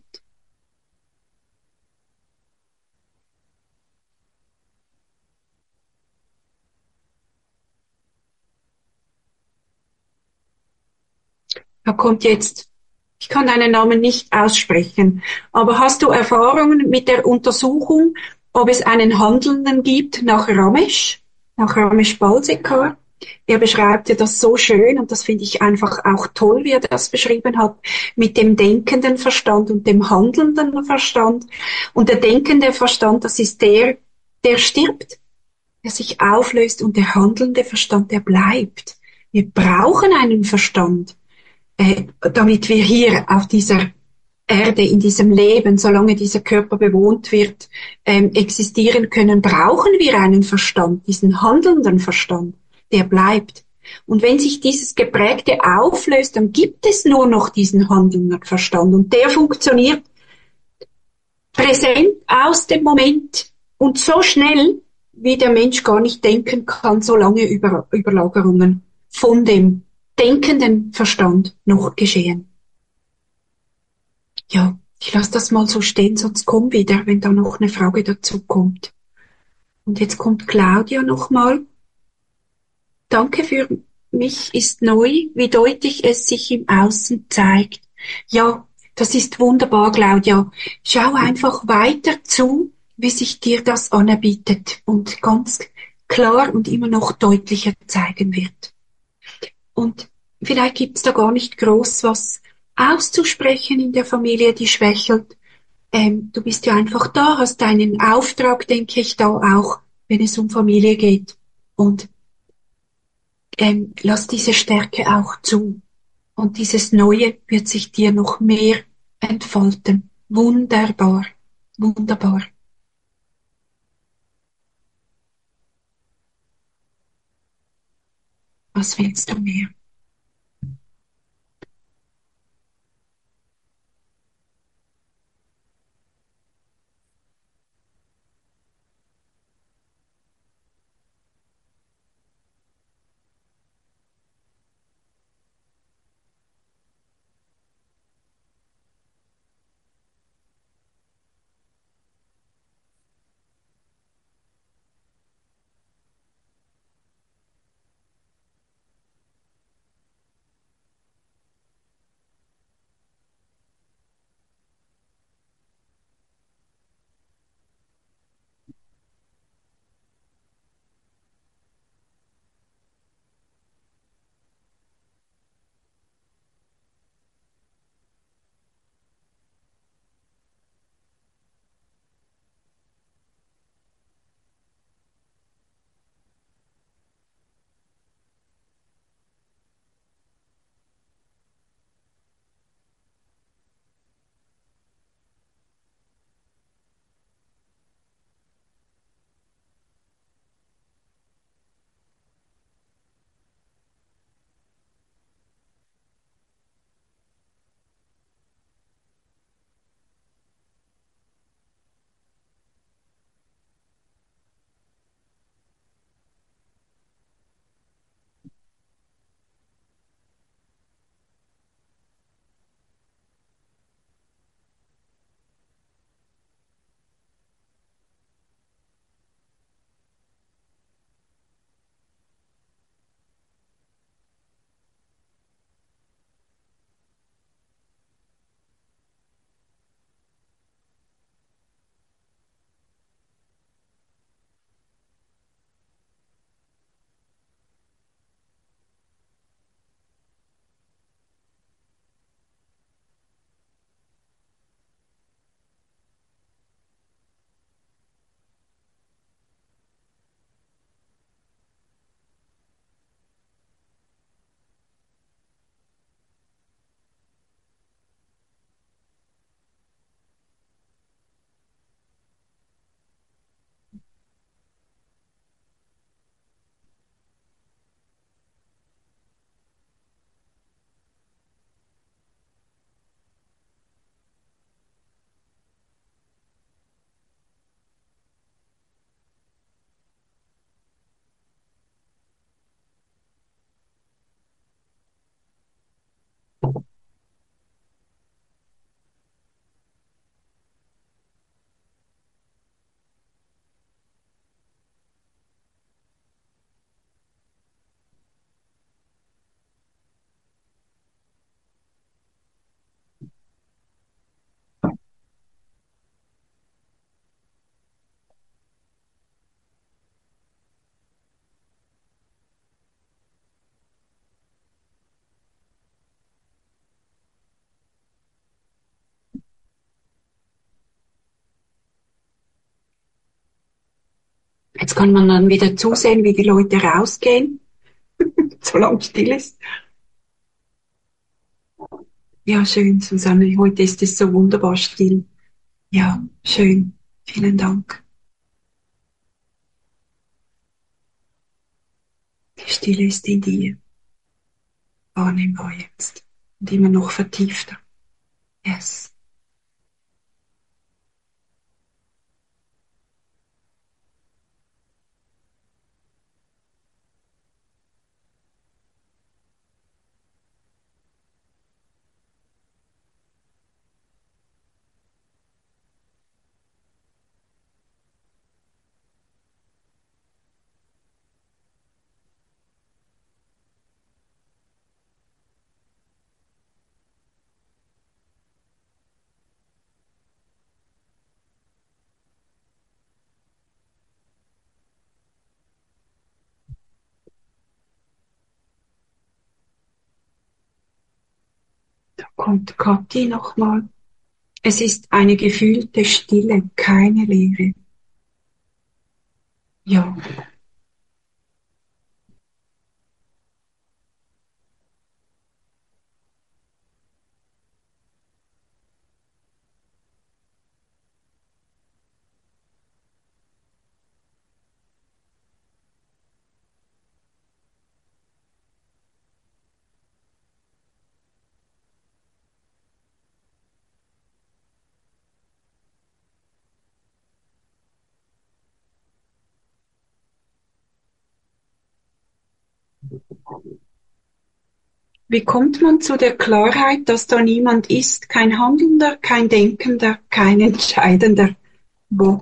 Da kommt jetzt, ich kann deinen Namen nicht aussprechen, aber hast du Erfahrungen mit der Untersuchung, ob es einen Handelnden gibt nach Ramesh Balsekar? Er beschreibt ja das so schön und das finde ich einfach auch toll, wie er das beschrieben hat, mit dem denkenden Verstand und dem handelnden Verstand. Und der denkende Verstand, das ist der stirbt, der sich auflöst und der handelnde Verstand, der bleibt. Wir brauchen einen Verstand, damit wir hier auf dieser Erde, in diesem Leben, solange dieser Körper bewohnt wird, existieren können, brauchen wir einen Verstand, diesen handelnden Verstand, der bleibt. Und wenn sich dieses Geprägte auflöst, dann gibt es nur noch diesen handelnden Verstand und der funktioniert präsent aus dem Moment und so schnell, wie der Mensch gar nicht denken kann, so lange Überlagerungen von dem denkenden Verstand noch geschehen. Ja, ich lasse das mal so stehen, sonst komm wieder, wenn da noch eine Frage dazu kommt. Und jetzt kommt Claudia nochmal. Danke für mich ist neu, wie deutlich es sich im Außen zeigt. Ja, das ist wunderbar, Claudia. Schau einfach weiter zu, wie sich dir das anerbietet und ganz klar und immer noch deutlicher zeigen wird. Und vielleicht gibt's da gar nicht groß was auszusprechen in der Familie, die schwächelt. Du bist ja einfach da, hast deinen Auftrag, denke ich, da auch, wenn es um Familie geht. Und lass diese Stärke auch zu. Und dieses Neue wird sich dir noch mehr entfalten. Wunderbar, wunderbar. Was willst du mehr? kann man dann wieder zusehen, wie die Leute rausgehen, solange still ist. Ja, schön, Susanne. Heute ist es so wunderbar still. Ja, schön. Vielen Dank. Die Stille ist in dir. Wahrnehmbar jetzt. Und immer noch vertiefter. Yes. Da kommt Kathi nochmal. Es ist eine gefühlte Stille, keine Leere. Ja, wie kommt man zu der Klarheit, dass da niemand ist, kein Handelnder, kein Denkender, kein Entscheidender? Wo?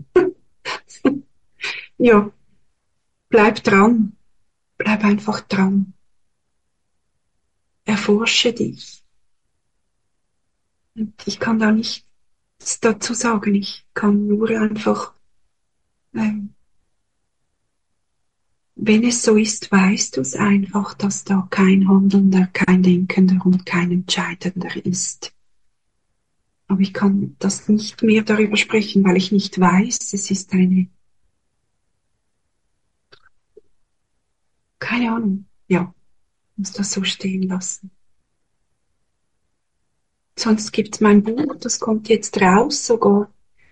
Ja, bleib dran. Bleib einfach dran. Erforsche dich. Und ich kann da nichts dazu sagen. Ich kann nur einfach, ähm, wenn es so ist, weißt du es einfach, dass da kein Handelnder, kein Denkender und kein Entscheidender ist. Aber ich kann das nicht mehr darüber sprechen, weil ich nicht weiß. Es ist keine Ahnung. Ja, muss das so stehen lassen. Sonst gibt's mein Buch, das kommt jetzt raus, sogar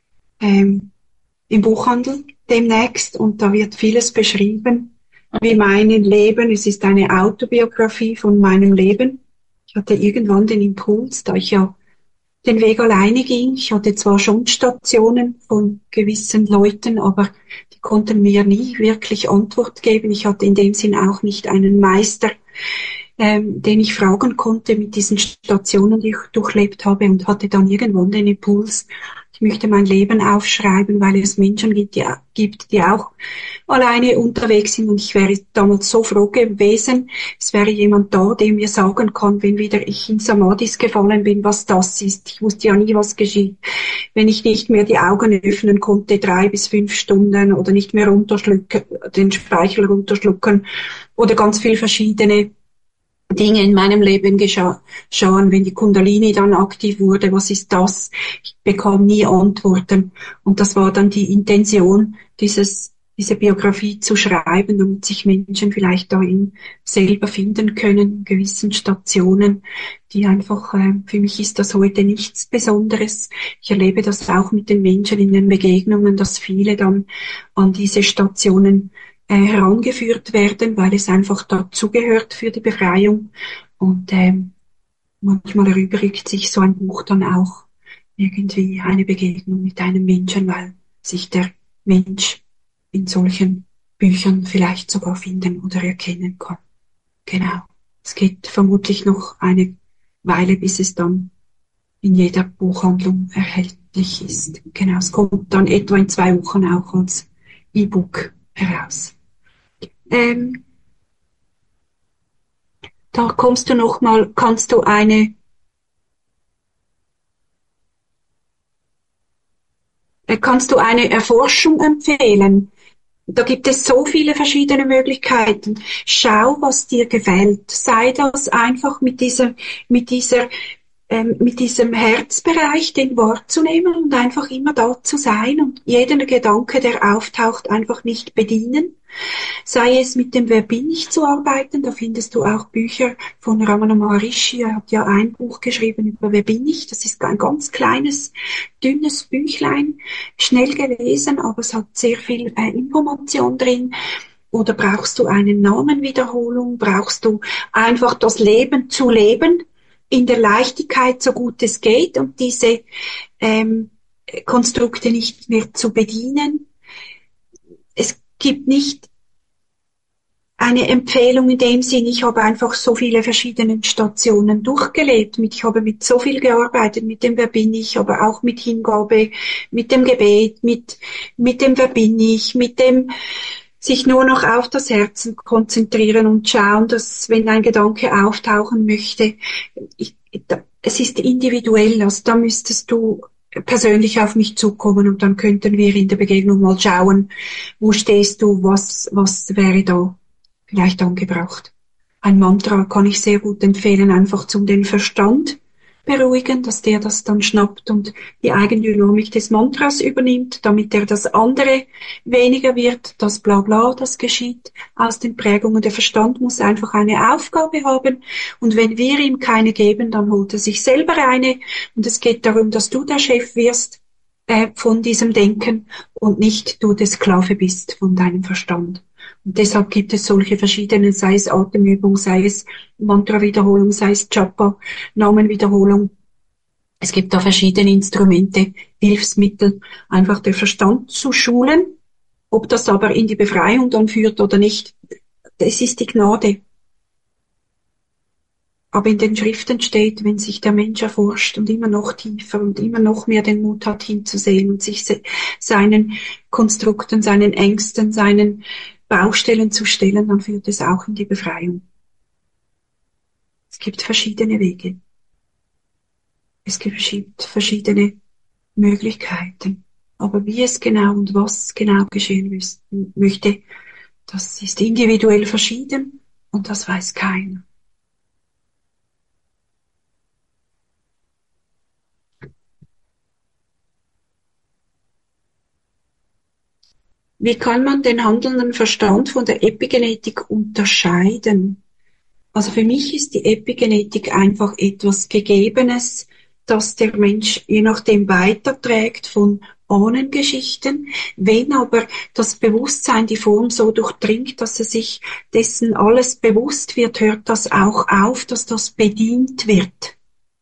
im Buchhandel demnächst, und da wird vieles beschrieben, wie mein Leben. Es ist eine Autobiografie von meinem Leben. Ich hatte irgendwann den Impuls, da ich ja den Weg alleine ging. Ich hatte zwar schon Stationen von gewissen Leuten, aber die konnten mir nie wirklich Antwort geben. Ich hatte in dem Sinn auch nicht einen Meister, den ich fragen konnte mit diesen Stationen, die ich durchlebt habe, und hatte dann irgendwann den Impuls, ich möchte mein Leben aufschreiben, weil es Menschen gibt, die auch alleine unterwegs sind, und ich wäre damals so froh gewesen, es wäre jemand da, der mir sagen kann, wenn wieder ich in Samadhis gefallen bin, was das ist. Ich wusste ja nie, was geschieht, wenn ich nicht mehr die Augen öffnen konnte, 3 bis 5 Stunden, oder nicht mehr den Speichel runterschlucken, oder ganz viel verschiedene Dinge in meinem Leben schauen, wenn die Kundalini dann aktiv wurde, was ist das? Ich bekam nie Antworten. Und das war dann die Intention, diese Biografie zu schreiben, damit sich Menschen vielleicht darin selber finden können, in gewissen Stationen, die einfach, für mich ist das heute nichts Besonderes. Ich erlebe das auch mit den Menschen in den Begegnungen, dass viele dann an diese Stationen herangeführt werden, weil es einfach dazugehört für die Befreiung. Und manchmal erübrigt sich so ein Buch dann auch irgendwie eine Begegnung mit einem Menschen, weil sich der Mensch in solchen Büchern vielleicht sogar finden oder erkennen kann. Genau. Es geht vermutlich noch eine Weile, bis es dann in jeder Buchhandlung erhältlich ist. Genau, es kommt dann etwa in 2 Wochen auch als E-Book heraus. Ähm, Da kommst du noch mal, kannst du eine Erforschung empfehlen? Da gibt es so viele verschiedene Möglichkeiten. Schau, was dir gefällt. Sei das einfach mit dieser mit diesem Herzbereich den wahrzunehmen und einfach immer da zu sein und jeden Gedanke, der auftaucht, einfach nicht bedienen. Sei es mit dem Wer bin ich zu arbeiten, da findest du auch Bücher von Ramana Maharishi, er hat ja ein Buch geschrieben über Wer bin ich, das ist ein ganz kleines, dünnes Büchlein, schnell gelesen, aber es hat sehr viel Information drin. Oder brauchst du eine Namenwiederholung, brauchst du einfach das Leben zu leben, in der Leichtigkeit, so gut es geht, und diese ähm, Konstrukte nicht mehr zu bedienen. Es gibt nicht eine Empfehlung in dem Sinn, ich habe einfach so viele verschiedene Stationen durchgelebt. Ich habe mit so viel gearbeitet, mit dem Wer bin ich, aber auch mit Hingabe, mit dem Gebet, mit dem Wer bin ich, mit dem sich nur noch auf das Herzen konzentrieren und schauen, dass wenn ein Gedanke auftauchen möchte, es ist individuell, also da müsstest du persönlich auf mich zukommen und dann könnten wir in der Begegnung mal schauen, wo stehst du, was wäre da vielleicht angebracht. Ein Mantra kann ich sehr gut empfehlen, einfach zum den Verstand beruhigen, dass der das dann schnappt und die Eigendynamik des Mantras übernimmt, damit er das andere weniger wird, das Blabla, das geschieht aus den Prägungen. Der Verstand muss einfach eine Aufgabe haben und wenn wir ihm keine geben, dann holt er sich selber eine und es geht darum, dass du der Chef wirst von diesem Denken und nicht du der Sklave bist von deinem Verstand. Und deshalb gibt es solche verschiedene, sei es Atemübung, sei es Mantra-Wiederholung, sei es Japa, Namenwiederholung. Es gibt da verschiedene Instrumente, Hilfsmittel, einfach den Verstand zu schulen. Ob das aber in die Befreiung dann führt oder nicht, das ist die Gnade. Aber in den Schriften steht, wenn sich der Mensch erforscht und immer noch tiefer und immer noch mehr den Mut hat hinzusehen und sich seinen Konstrukten, seinen Ängsten, seinen Baustellen zu stellen, dann führt es auch in die Befreiung. Es gibt verschiedene Wege. Es gibt verschiedene Möglichkeiten. Aber wie es genau und was genau geschehen möchte, das ist individuell verschieden und das weiß keiner. Wie kann man den handelnden Verstand von der Epigenetik unterscheiden? Also für mich ist die Epigenetik einfach etwas Gegebenes, das der Mensch je nachdem weiterträgt von Ahnengeschichten. Wenn aber das Bewusstsein die Form so durchdringt, dass er sich dessen alles bewusst wird, hört das auch auf, dass das bedient wird.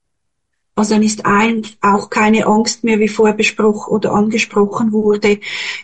Also dann ist auch keine Angst mehr, wie vorher besprochen oder angesprochen wurde,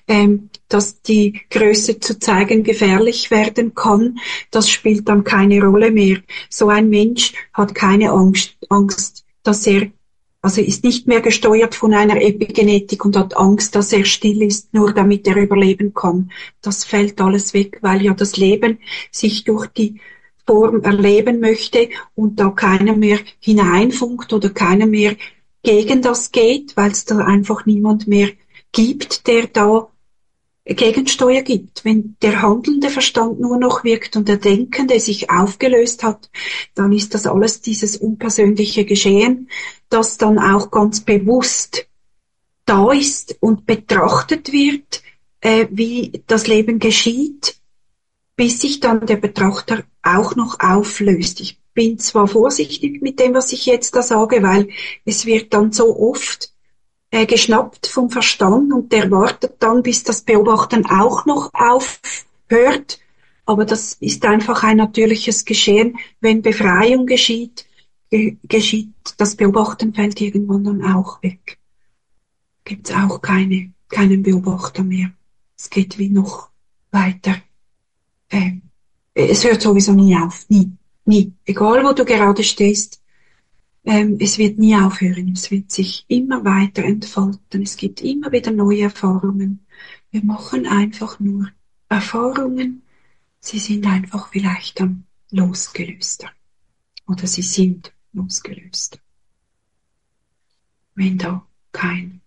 dass die Größe zu zeigen gefährlich werden kann. Das spielt dann keine Rolle mehr. So ein Mensch hat keine Angst, dass er, also ist nicht mehr gesteuert von einer Epigenetik und hat Angst, dass er still ist, nur damit er überleben kann. Das fällt alles weg, weil ja das Leben sich durch die Form erleben möchte und da keiner mehr hineinfunkt oder keiner mehr gegen das geht, weil es da einfach niemand mehr gibt, der da Gegensteuer gibt. Wenn der handelnde Verstand nur noch wirkt und der Denkende sich aufgelöst hat, dann ist das alles dieses unpersönliche Geschehen, das dann auch ganz bewusst da ist und betrachtet wird, wie das Leben geschieht, bis sich dann der Betrachter auch noch auflöst. Ich bin zwar vorsichtig mit dem, was ich jetzt da sage, weil es wird dann so oft geschnappt vom Verstand und der wartet dann, bis das Beobachten auch noch aufhört. Aber das ist einfach ein natürliches Geschehen. Wenn Befreiung geschieht, das Beobachten fällt irgendwann dann auch weg. Gibt's auch keinen Beobachter mehr. Es geht wie noch weiter. Äh, Es hört sowieso nie auf. Nie. Nie. Egal, wo du gerade stehst, es wird nie aufhören. Es wird sich immer weiter entfalten. Es gibt immer wieder neue Erfahrungen. Wir machen einfach nur Erfahrungen. Sie sind einfach vielleicht dann losgelöster. Oder sie sind losgelöst. Wenn da kein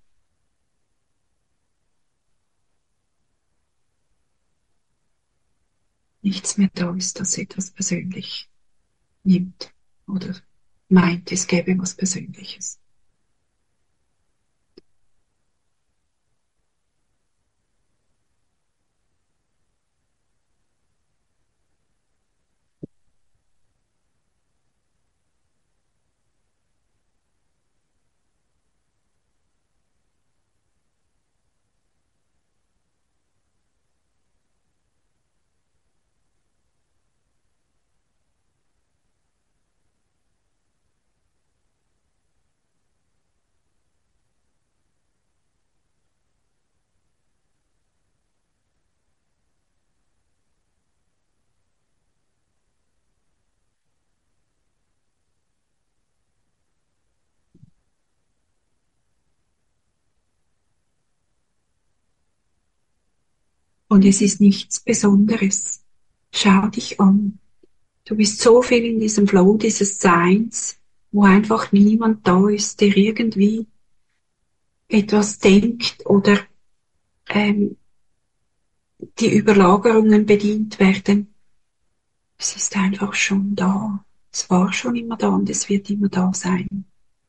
nichts mehr da ist, das etwas persönlich nimmt oder meint, es gäbe was Persönliches. Und es ist nichts Besonderes. Schau dich an. Du bist so viel in diesem Flow dieses Seins, wo einfach niemand da ist, der irgendwie etwas denkt oder ähm, die Überlagerungen bedient werden. Es ist einfach schon da. Es war schon immer da und es wird immer da sein.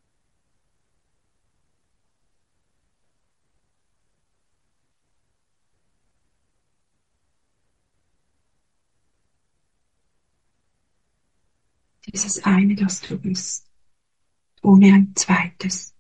Dieses eine, das du bist, ohne ein zweites.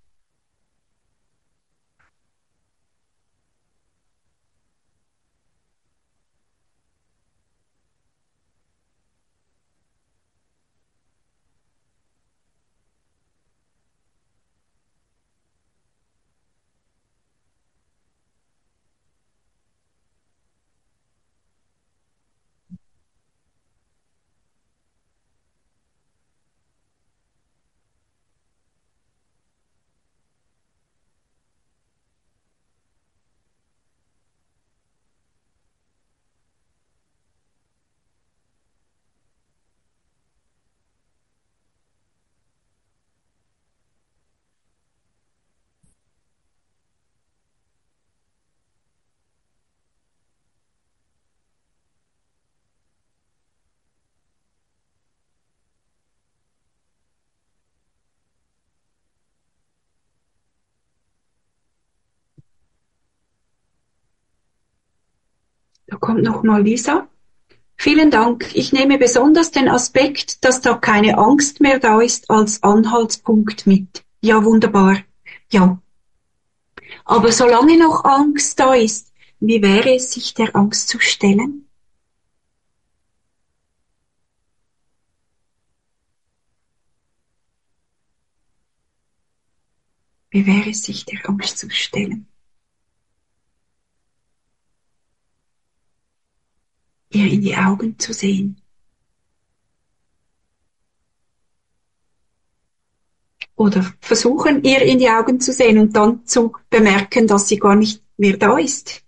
Da kommt nochmal Lisa. Vielen Dank. Ich nehme besonders den Aspekt, dass da keine Angst mehr da ist, als Anhaltspunkt mit. Ja, wunderbar. Ja. Aber solange noch Angst da ist, wie wäre es, sich der Angst zu stellen? Wie wäre es, sich der Angst zu stellen? Ihr in die Augen zu sehen. Oder versuchen, ihr in die Augen zu sehen und dann zu bemerken, dass sie gar nicht mehr da ist.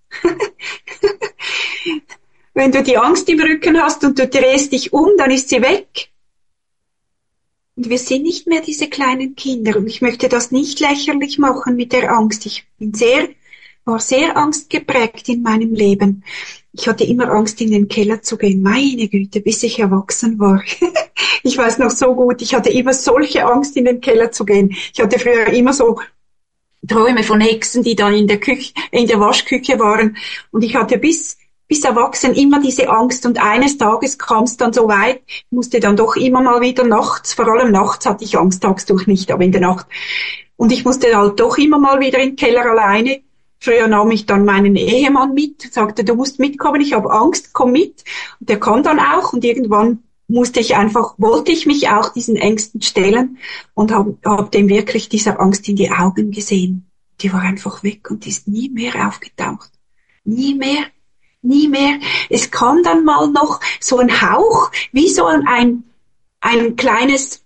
Wenn du die Angst im Rücken hast und du drehst dich um, dann ist sie weg. Und wir sind nicht mehr diese kleinen Kinder. Und ich möchte das nicht lächerlich machen mit der Angst. War sehr angstgeprägt in meinem Leben. Ich hatte immer Angst, in den Keller zu gehen. Meine Güte, bis ich erwachsen war. Ich weiß noch so gut, ich hatte immer solche Angst, in den Keller zu gehen. Ich hatte früher immer so Träume von Hexen, die dann in der Waschküche waren. Und ich hatte bis erwachsen immer diese Angst. Und eines Tages kam es dann so weit, ich musste dann doch immer mal wieder nachts, vor allem nachts hatte ich Angst, tagsüber nicht, aber in der Nacht. Und ich musste halt doch immer mal wieder in den Keller alleine. Früher nahm ich dann meinen Ehemann mit, sagte, du musst mitkommen, ich habe Angst, komm mit. Und der kam dann auch und irgendwann wollte ich mich auch diesen Ängsten stellen und hab dem wirklich dieser Angst in die Augen gesehen. Die war einfach weg und die ist nie mehr aufgetaucht. Nie mehr, nie mehr. Es kam dann mal noch so ein Hauch, wie so ein kleines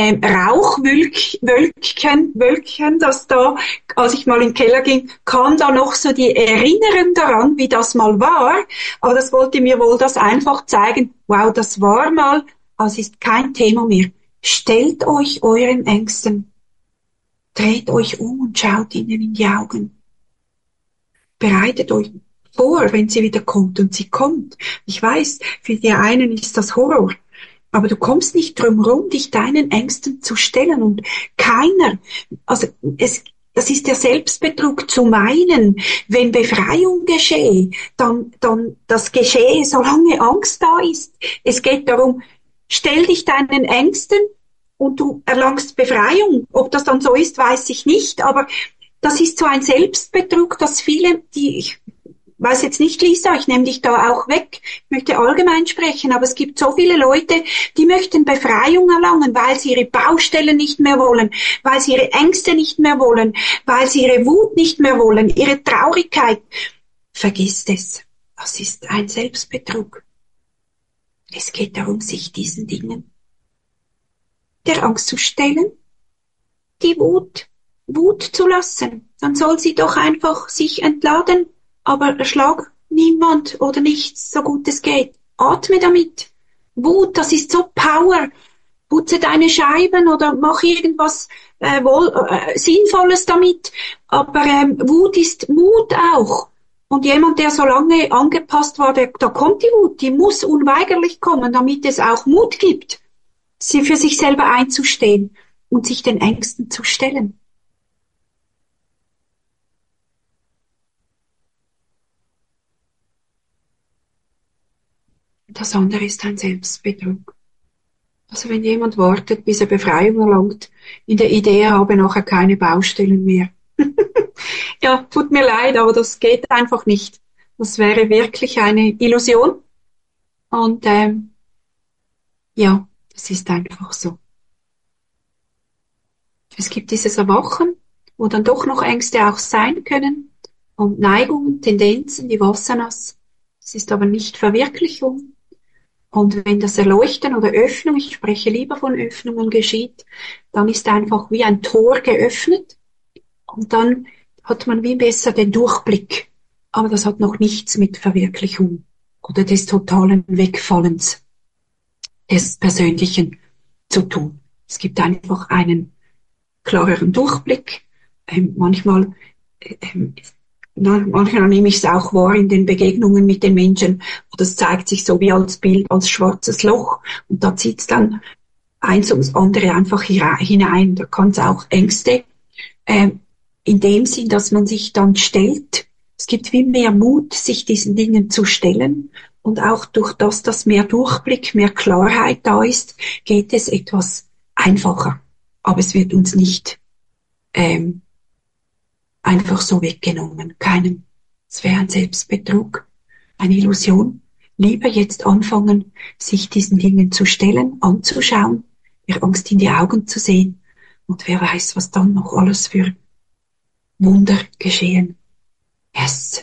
Wölkchen, das da, als ich mal in den Keller ging, kam da noch so die Erinnerung daran, wie das mal war. Aber das wollte mir wohl das einfach zeigen. Wow, das war mal, also ist kein Thema mehr. Stellt euch euren Ängsten, dreht euch um und schaut ihnen in die Augen. Bereitet euch vor, wenn sie wieder kommt und sie kommt. Ich weiß, für die einen ist das Horror. Aber du kommst nicht drum rum, dich deinen Ängsten zu stellen. Und keiner, also das ist der Selbstbetrug zu meinen, wenn Befreiung geschehe, dann das geschehe, solange Angst da ist. Es geht darum, stell dich deinen Ängsten und du erlangst Befreiung. Ob das dann so ist, weiß ich nicht, aber das ist so ein Selbstbetrug, dass viele, ich weiß jetzt nicht, Lisa, ich nehme dich da auch weg, ich möchte allgemein sprechen, aber es gibt so viele Leute, die möchten Befreiung erlangen, weil sie ihre Baustellen nicht mehr wollen, weil sie ihre Ängste nicht mehr wollen, weil sie ihre Wut nicht mehr wollen, ihre Traurigkeit. Vergisst es. Das ist ein Selbstbetrug. Es geht darum, sich diesen Dingen der Angst zu stellen, die Wut zu lassen. Dann soll sie doch einfach sich entladen, aber erschlag niemand oder nichts, so gut es geht. Atme damit. Wut, das ist so Power. Putze deine Scheiben oder mach irgendwas Sinnvolles damit. Aber Wut ist Mut auch. Und jemand, der so lange angepasst war, da kommt die Wut, die muss unweigerlich kommen, damit es auch Mut gibt, sie für sich selber einzustehen und sich den Ängsten zu stellen. Das andere ist ein Selbstbetrug. Also wenn jemand wartet, bis er Befreiung erlangt, in der Idee, er habe nachher keine Baustellen mehr. Ja, tut mir leid, aber das geht einfach nicht. Das wäre wirklich eine Illusion. Und ja, das ist einfach so. Es gibt dieses Erwachen, wo dann doch noch Ängste auch sein können und Neigungen, Tendenzen, die Vasanas. Es ist aber nicht Verwirklichung. Und wenn das Erleuchten oder Öffnung, ich spreche lieber von Öffnungen, geschieht, dann ist einfach wie ein Tor geöffnet und dann hat man wie besser den Durchblick. Aber das hat noch nichts mit Verwirklichung oder des totalen Wegfallens des Persönlichen zu tun. Es gibt einfach einen klareren Durchblick. Manchmal nehme ich es auch wahr in den Begegnungen mit den Menschen, wo das zeigt sich so wie als Bild, als schwarzes Loch und da zieht es dann eins ums andere einfach hinein. Da kann es auch Ängste in dem Sinn, dass man sich dann stellt. Es gibt viel mehr Mut, sich diesen Dingen zu stellen und auch durch das, dass mehr Durchblick, mehr Klarheit da ist, geht es etwas einfacher. Aber es wird uns nicht einfach so weggenommen. Keinem. Es wäre ein Selbstbetrug, eine Illusion. Lieber jetzt anfangen, sich diesen Dingen zu stellen, anzuschauen, der Angst in die Augen zu sehen. Und wer weiß, was dann noch alles für Wunder geschehen. Yes.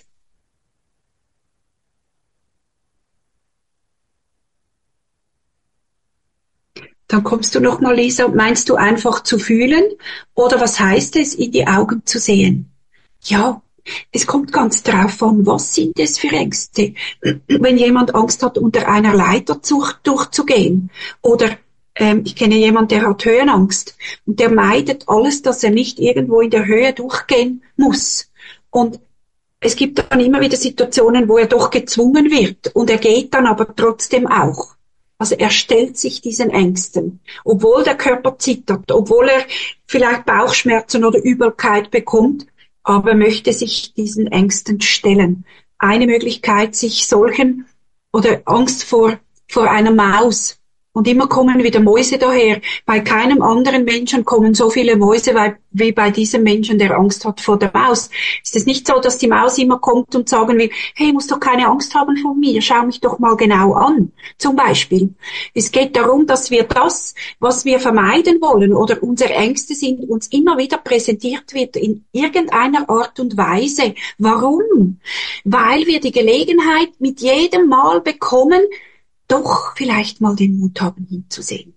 Dann kommst du noch mal, Lisa, meinst du einfach zu fühlen? Oder was heißt es, in die Augen zu sehen? Ja, es kommt ganz drauf an, was sind es für Ängste. Wenn jemand Angst hat, unter einer Leiter durchzugehen oder ich kenne jemanden, der hat Höhenangst und der meidet alles, dass er nicht irgendwo in der Höhe durchgehen muss. Und es gibt dann immer wieder Situationen, wo er doch gezwungen wird und er geht dann aber trotzdem auch. Also er stellt sich diesen Ängsten, obwohl der Körper zittert, obwohl er vielleicht Bauchschmerzen oder Übelkeit bekommt, aber möchte sich diesen Ängsten stellen. Eine Möglichkeit, sich solchen oder Angst vor einer Maus. Und immer kommen wieder Mäuse daher. Bei keinem anderen Menschen kommen so viele Mäuse wie bei diesem Menschen, der Angst hat vor der Maus. Ist es nicht so, dass die Maus immer kommt und sagen will, hey, musst doch keine Angst haben vor mir, schau mich doch mal genau an, zum Beispiel. Es geht darum, dass wir das, was wir vermeiden wollen oder unsere Ängste sind, uns immer wieder präsentiert wird in irgendeiner Art und Weise. Warum? Weil wir die Gelegenheit mit jedem Mal bekommen, doch vielleicht mal den Mut haben, hinzusehen.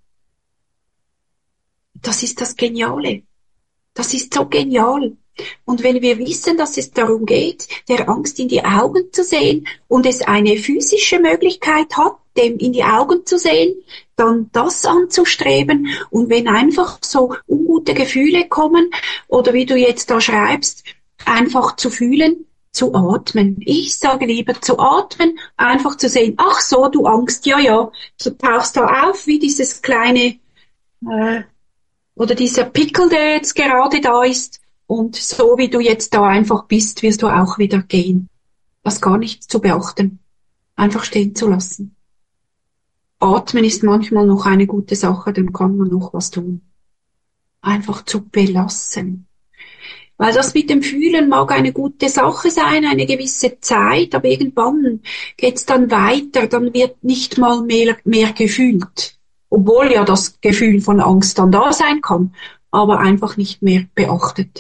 Das ist das Geniale. Das ist so genial. Und wenn wir wissen, dass es darum geht, der Angst in die Augen zu sehen und es eine physische Möglichkeit hat, dem in die Augen zu sehen, dann das anzustreben. Und wenn einfach so ungute Gefühle kommen oder wie du jetzt da schreibst, einfach zu fühlen, zu atmen. Ich sage lieber zu atmen, einfach zu sehen, ach so, du Angst, ja, ja, du tauchst da auf wie dieses kleine, äh, oder dieser Pickel, der jetzt gerade da ist. Und so wie du jetzt da einfach bist, wirst du auch wieder gehen. Was gar nicht zu beachten. Einfach stehen zu lassen. Atmen ist manchmal noch eine gute Sache, dann kann man noch was tun. Einfach zu belassen. Weil das mit dem Fühlen mag eine gute Sache sein, eine gewisse Zeit, aber irgendwann geht's dann weiter, dann wird nicht mal mehr gefühlt. Obwohl ja das Gefühl von Angst dann da sein kann, aber einfach nicht mehr beachtet.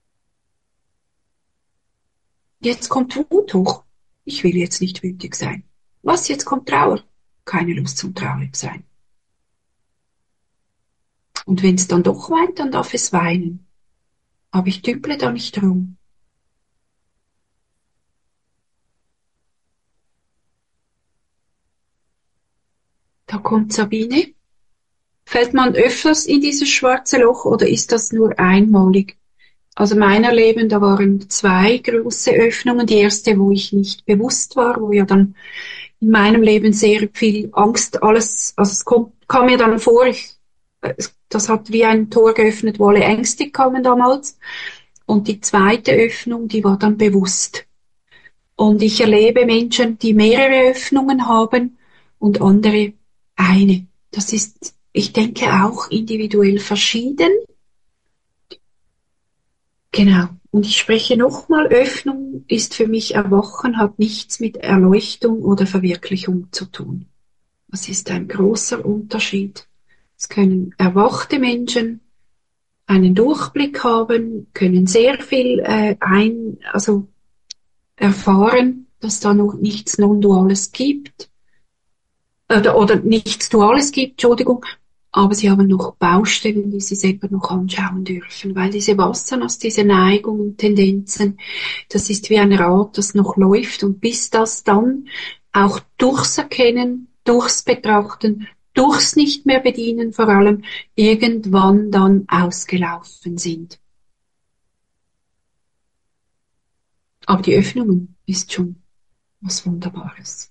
Jetzt kommt Wut hoch. Ich will jetzt nicht wütig sein. Was, jetzt kommt Trauer? Keine Lust zum traurig sein. Und wenn es dann doch weint, dann darf es weinen. Aber ich düble da nicht rum. Da kommt Sabine. Fällt man öfters in dieses schwarze Loch oder ist das nur einmalig? Also mein Erleben, da waren zwei große Öffnungen. Die erste, wo ich nicht bewusst war, wo ja dann in meinem Leben sehr viel Angst, alles, also es kam mir dann vor, das hat wie ein Tor geöffnet, wo alle Ängste kamen damals. Und die zweite Öffnung, die war dann bewusst. Und ich erlebe Menschen, die mehrere Öffnungen haben und andere eine. Das ist, ich denke, auch individuell verschieden. Genau. Und ich spreche nochmal, Öffnung ist für mich Erwachen, hat nichts mit Erleuchtung oder Verwirklichung zu tun. Das ist ein großer Unterschied. Es können erwachte Menschen einen Durchblick haben, können sehr viel also erfahren, dass da noch nichts Non-Duales gibt, oder nichts Duales gibt, Entschuldigung, aber sie haben noch Baustellen, die sie selber noch anschauen dürfen, weil diese Wasanas, diese Neigungen, Tendenzen, das ist wie ein Rad, das noch läuft und bis das dann auch durchs Erkennen, durchs Betrachten, durchs nicht mehr bedienen vor allem, irgendwann dann ausgelaufen sind. Aber die Öffnungen ist schon was Wunderbares.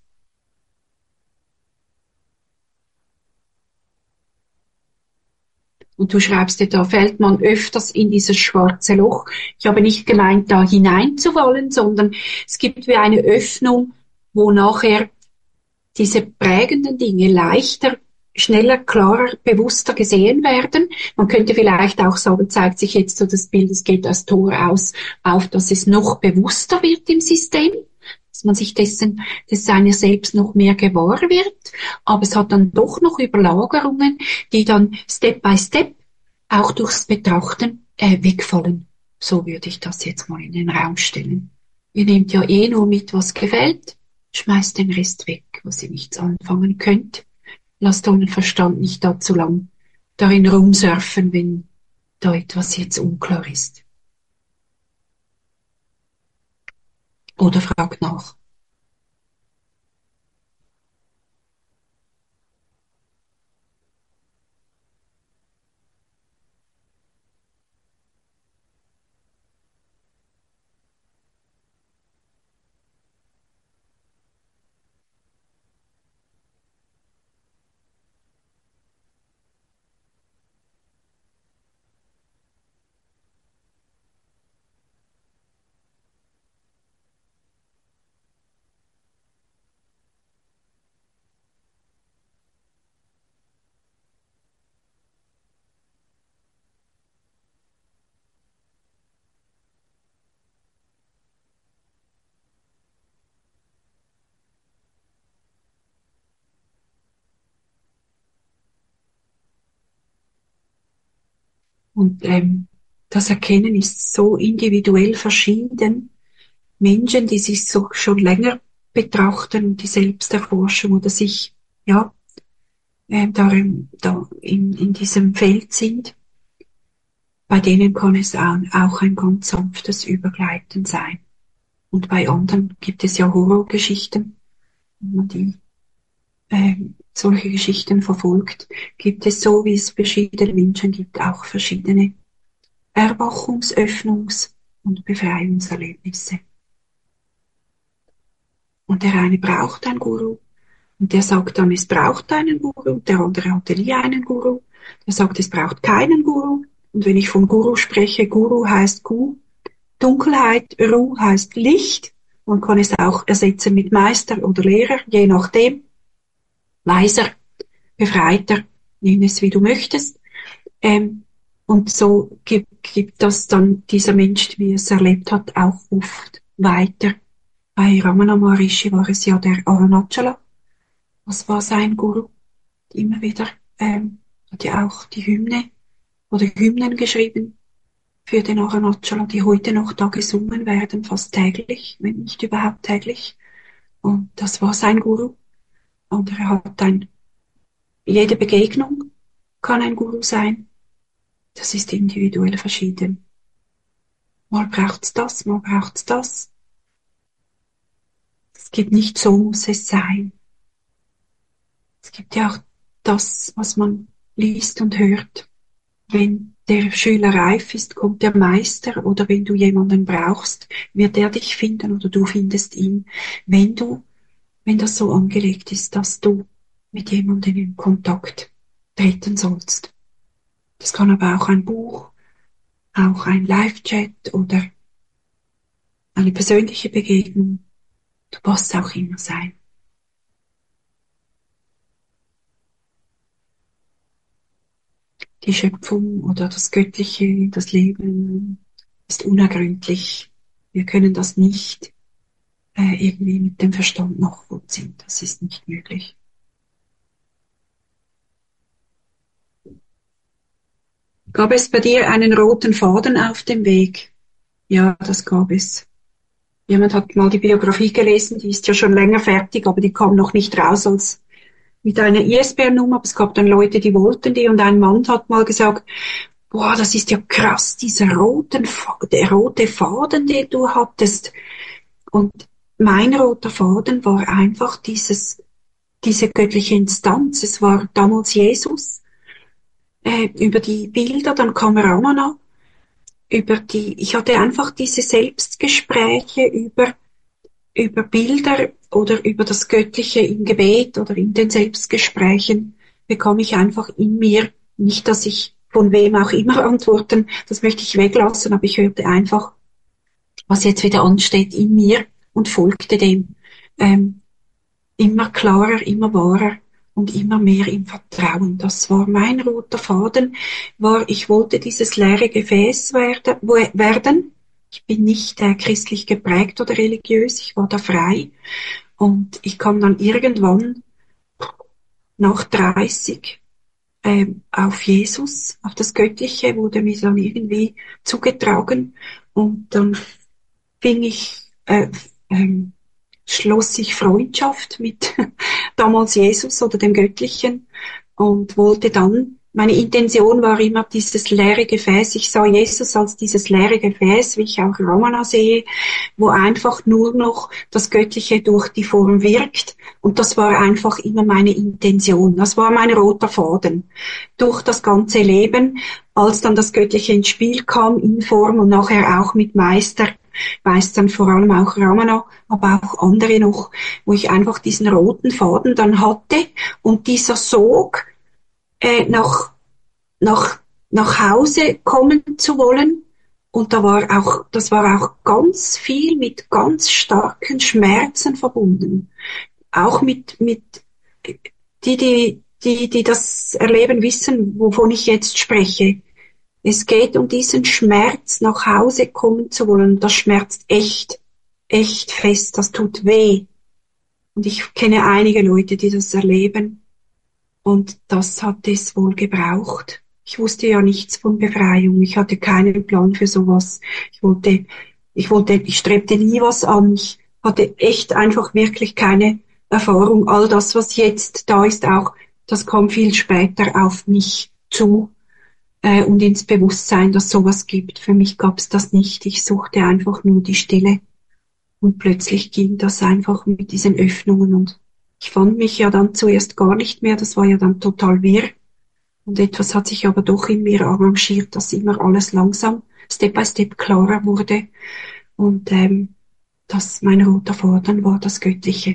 Und du schreibst dir, da fällt man öfters in dieses schwarze Loch. Ich habe nicht gemeint, da hineinzufallen, sondern es gibt wie eine Öffnung, wo nachher diese prägenden Dinge leichter, schneller, klarer, bewusster gesehen werden. Man könnte vielleicht auch sagen, zeigt sich jetzt so das Bild, es geht das Tor aus, auf, dass es noch bewusster wird im System, dass man sich des seiner selbst noch mehr gewahr wird. Aber es hat dann doch noch Überlagerungen, die dann Step by Step auch durchs Betrachten wegfallen. So würde ich das jetzt mal in den Raum stellen. Ihr nehmt ja eh nur mit, was gefällt, schmeißt den Rest weg, was ihr nichts anfangen könnt. Lasst euren Verstand nicht da zu lang darin rumsurfen, wenn da etwas jetzt unklar ist. Oder fragt nach. Und das Erkennen ist so individuell verschieden. Menschen, die sich so schon länger betrachten und die Selbsterforschung oder sich ja da in diesem Feld sind, bei denen kann es auch ein ganz sanftes Übergleiten sein. Und bei anderen gibt es ja Horrorgeschichten, wenn man die solche Geschichten verfolgt, gibt es so, wie es verschiedene Menschen gibt, auch verschiedene Erwachungs-, Öffnungs- und Befreiungserlebnisse. Und der eine braucht einen Guru. Und der sagt dann, es braucht einen Guru. Der andere hatte nie einen Guru. Der sagt, es braucht keinen Guru. Und wenn ich vom Guru spreche, Guru heißt Gu, Dunkelheit, Ru heißt Licht. Man kann es auch ersetzen mit Meister oder Lehrer, je nachdem. Weiser, Befreiter, nenn es wie du möchtest. Und so gibt das dann dieser Mensch, wie er es erlebt hat, auch oft weiter. Bei Ramana Maharishi war es ja der Arunachala. Was war sein Guru? Immer wieder hat ja auch die Hymne oder Hymnen geschrieben für den Arunachala, die heute noch da gesungen werden, fast täglich, wenn nicht überhaupt täglich. Und das war sein Guru. Und er hat jede Begegnung kann ein Guru sein. Das ist individuell verschieden. Mal braucht's das, mal braucht's das. Es gibt nicht so muss es sein. Es gibt ja auch das, was man liest und hört. Wenn der Schüler reif ist, kommt der Meister, oder wenn du jemanden brauchst, wird er dich finden oder du findest ihn, wenn das so angelegt ist, dass du mit jemandem in Kontakt treten sollst. Das kann aber auch ein Buch, auch ein Live-Chat oder eine persönliche Begegnung, was auch immer sein. Die Schöpfung oder das Göttliche, das Leben ist unergründlich. Wir können das nicht irgendwie mit dem Verstand nachvollziehen. Das ist nicht möglich. Gab es bei dir einen roten Faden auf dem Weg? Ja, das gab es. Jemand hat mal die Biografie gelesen, die ist ja schon länger fertig, aber die kam noch nicht raus als mit einer ISBN-Nummer. Aber es gab dann Leute, die wollten die, und ein Mann hat mal gesagt, boah, das ist ja krass, der rote Faden, den du hattest. Und mein roter Faden war einfach diese göttliche Instanz. Es war damals Jesus, über die Bilder, dann kam Ramana, ich hatte einfach diese Selbstgespräche über Bilder oder über das Göttliche im Gebet oder in den Selbstgesprächen, bekam ich einfach in mir, nicht, dass ich von wem auch immer antworten, das möchte ich weglassen, aber ich hörte einfach, was jetzt wieder ansteht in mir, und folgte dem. Immer klarer, immer wahrer und immer mehr im Vertrauen. Das war mein roter Faden, ich wollte dieses leere Gefäß werden. Ich bin nicht christlich geprägt oder religiös, ich war da frei. Und ich kam dann irgendwann nach 30 auf Jesus, auf das Göttliche, wurde mir dann irgendwie zugetragen. Und dann fing ich schloss ich Freundschaft mit damals Jesus oder dem Göttlichen und wollte dann, meine Intention war immer dieses leere Gefäß. Ich sah Jesus als dieses leere Gefäß, wie ich auch Ramana sehe, wo einfach nur noch das Göttliche durch die Form wirkt. Und das war einfach immer meine Intention. Das war mein roter Faden durch das ganze Leben, als dann das Göttliche ins Spiel kam in Form und nachher auch mit Meistern, vor allem auch Ramana, aber auch andere noch, wo ich einfach diesen roten Faden dann hatte und dieser Sog nach Hause kommen zu wollen. Und das war auch ganz viel mit ganz starken Schmerzen verbunden. Auch mit die das erleben, wissen, wovon ich jetzt spreche. Es geht um diesen Schmerz, nach Hause kommen zu wollen. Das schmerzt echt fest. Das tut weh. Und ich kenne einige Leute, die das erleben. Und das hat es wohl gebraucht. Ich wusste ja nichts von Befreiung. Ich hatte keinen Plan für sowas. Ich strebte nie was an. Ich hatte echt einfach wirklich keine Erfahrung. All das, was jetzt da ist, auch, das kam viel später auf mich zu und ins Bewusstsein, dass sowas gibt. Für mich gab es das nicht. Ich suchte einfach nur die Stille. Und plötzlich ging das einfach mit diesen Öffnungen, und ich fand mich ja dann zuerst gar nicht mehr. Das war ja dann total wirr. Und etwas hat sich aber doch in mir arrangiert, dass immer alles langsam, Step by Step klarer wurde. Und dass mein roter Faden war das Göttliche.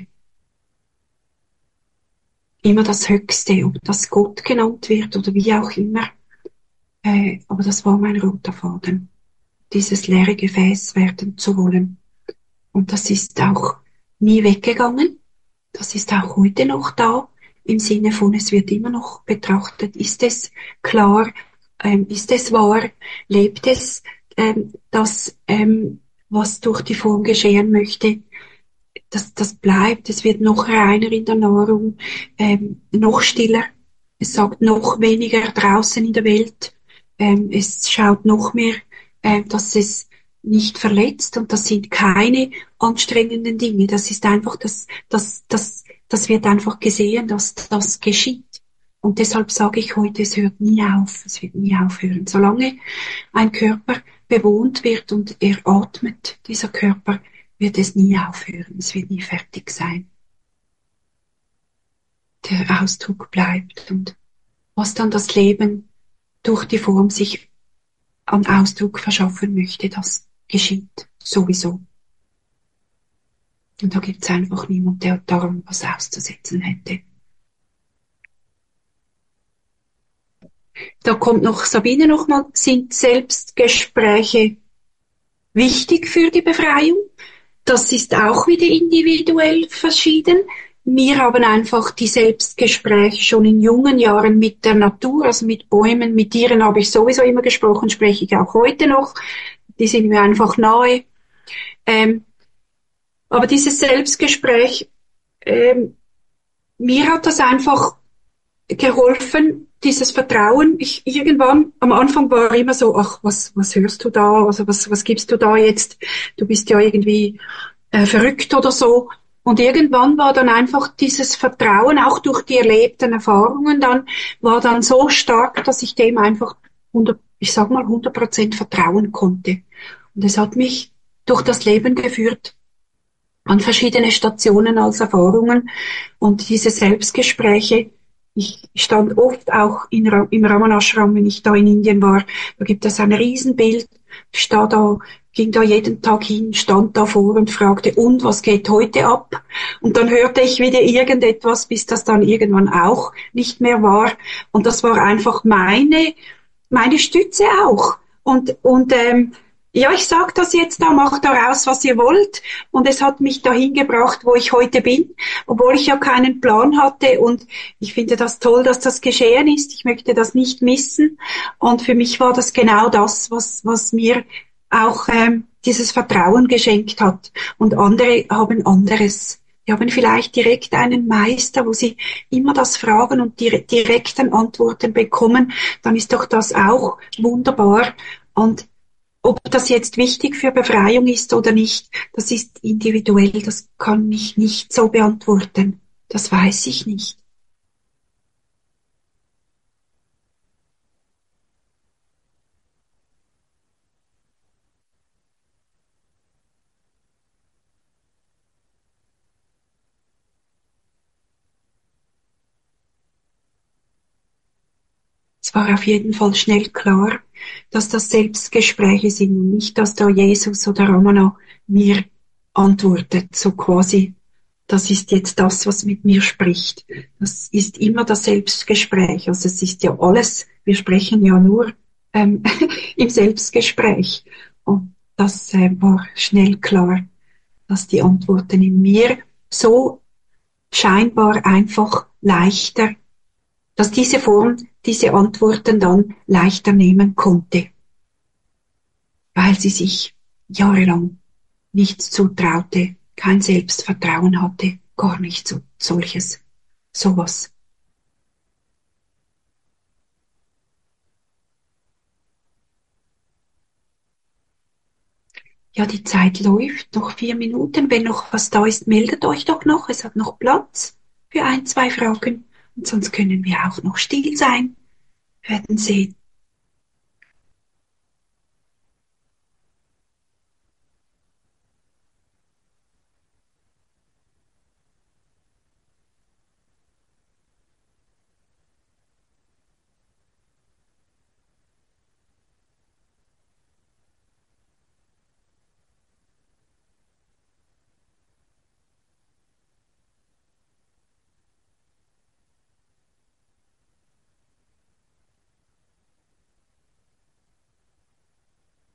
Immer das Höchste, ob das Gott genannt wird oder wie auch immer. Aber das war mein roter Faden, dieses leere Gefäß werden zu wollen. Und das ist auch nie weggegangen. Das ist auch heute noch da, im Sinne von, es wird immer noch betrachtet, ist es klar, ist es wahr, lebt es, das, was durch die Form geschehen möchte, das bleibt, es wird noch reiner in der Nahrung, noch stiller, es sagt noch weniger draußen in der Welt, es schaut noch mehr, dass es nicht verletzt und das sind keine anstrengenden Dinge, das ist einfach, das wird einfach gesehen, dass das geschieht. Und deshalb sage ich heute, es hört nie auf, es wird nie aufhören. Solange ein Körper bewohnt wird und er atmet, dieser Körper, wird es nie aufhören, es wird nie fertig sein. Der Ausdruck bleibt und was dann das Leben durch die Form sich an Ausdruck verschaffen möchte, das geschieht sowieso. Und da gibt es einfach niemand, der daran was auszusetzen hätte. Da kommt noch Sabine nochmal, sind Selbstgespräche wichtig für die Befreiung? Das ist auch wieder individuell verschieden. Wir haben einfach die Selbstgespräche schon in jungen Jahren mit der Natur, also mit Bäumen, mit Tieren habe ich sowieso immer gesprochen, spreche ich auch heute noch. Die sind mir einfach nahe. Ähm, aber dieses Selbstgespräch, mir hat das einfach geholfen, dieses Vertrauen. Irgendwann, am Anfang war immer so, ach, was hörst du da? Also was gibst du da jetzt? Du bist ja irgendwie verrückt oder so. Und irgendwann war dann einfach dieses Vertrauen, auch durch die erlebten Erfahrungen dann, war dann so stark, dass ich dem einfach 100% vertrauen konnte. Und es hat mich durch das Leben geführt, an verschiedene Stationen als Erfahrungen und diese Selbstgespräche. Ich stand oft auch im Raman Ashram, wenn ich da in Indien war. Da gibt es ein Riesenbild. Ich ging da jeden Tag hin, stand davor und fragte, und was geht heute ab? Und dann hörte ich wieder irgendetwas, bis das dann irgendwann auch nicht mehr war. Und das war einfach meine Stütze auch. Und ja, ich sage das jetzt da, macht daraus, was ihr wollt. Und es hat mich dahin gebracht, wo ich heute bin, obwohl ich ja keinen Plan hatte. Und ich finde das toll, dass das geschehen ist. Ich möchte das nicht missen. Und für mich war das genau das, was mir auch dieses Vertrauen geschenkt hat. Und andere haben anderes. Die haben vielleicht direkt einen Meister, wo sie immer das fragen und direkten Antworten bekommen. Dann ist doch das auch wunderbar. Und ob das jetzt wichtig für Befreiung ist oder nicht, das ist individuell, das kann ich nicht so beantworten. Das weiß ich nicht. Es war auf jeden Fall schnell klar, dass das Selbstgespräche sind und nicht, dass da Jesus oder Ramana mir antwortet, so quasi, das ist jetzt das, was mit mir spricht. Das ist immer das Selbstgespräch. Also es ist ja alles, wir sprechen ja nur ähm, im Selbstgespräch. Und das war schnell klar, dass die Antworten in mir so scheinbar einfach leichter, dass diese Form diese Antworten dann leichter nehmen konnte, weil sie sich jahrelang nichts zutraute, kein Selbstvertrauen hatte, gar nicht so solches, sowas. Ja, die Zeit läuft, noch 4 Minuten. Wenn noch was da ist, meldet euch doch noch. Es hat noch Platz für ein, zwei Fragen. Und sonst können wir auch noch still sein. Werden sehen.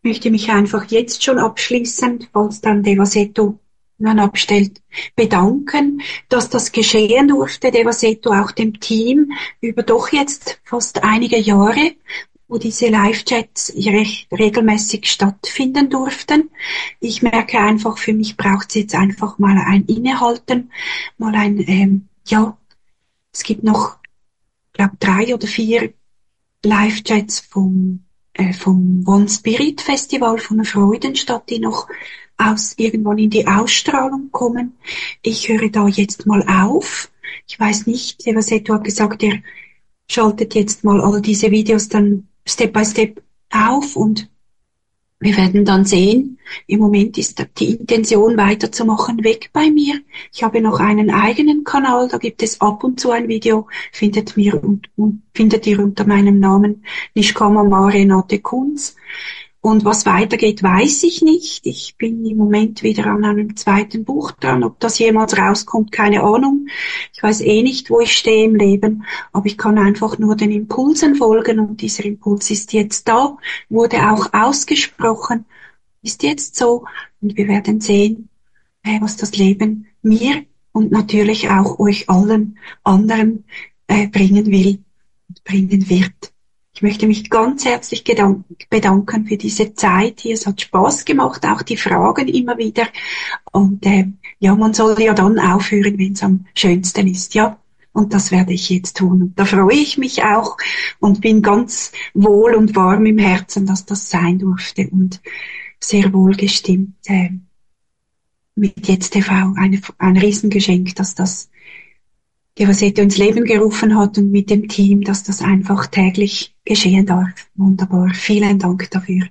möchte mich einfach jetzt schon abschließend, falls dann Devaseto dann abstellt, bedanken, dass das geschehen durfte, Devaseto, auch dem Team, über doch jetzt fast einige Jahre, wo diese Live-Chats recht regelmäßig stattfinden durften. Ich merke einfach, für mich braucht es jetzt einfach mal ein Innehalten, mal ja, es gibt noch, glaube 3 oder 4 Live-Chats vom One Spirit Festival von der Freudenstadt, die noch irgendwann in die Ausstrahlung kommen. Ich höre da jetzt mal auf. Ich weiß nicht, Evaseto hat gesagt, er schaltet jetzt mal all diese Videos dann Step by Step auf und wir werden dann sehen. Im Moment ist die Intention weiterzumachen weg bei mir. Ich habe noch einen eigenen Kanal, da gibt es ab und zu ein Video, findet ihr unter meinem Namen Nishkama Ma Renate Kunz. Und was weitergeht, weiß ich nicht. Ich bin im Moment wieder an einem zweiten Buch dran. Ob das jemals rauskommt, keine Ahnung. Ich weiß eh nicht, wo ich stehe im Leben, aber ich kann einfach nur den Impulsen folgen und dieser Impuls ist jetzt da, wurde auch ausgesprochen, ist jetzt so und wir werden sehen, was das Leben mir und natürlich auch euch allen anderen bringen will und bringen wird. Ich möchte mich ganz herzlich bedanken für diese Zeit hier. Es hat Spaß gemacht, auch die Fragen immer wieder. Und ja, man soll ja dann aufhören, wenn es am schönsten ist, ja. Und das werde ich jetzt tun. Und da freue ich mich auch und bin ganz wohl und warm im Herzen, dass das sein durfte und sehr wohl gestimmt mit Jetzt TV. Ein Riesengeschenk, dass das Devaseto ins Leben gerufen hat und mit dem Team, dass das einfach täglich geschehen darf. Wunderbar. Vielen Dank dafür.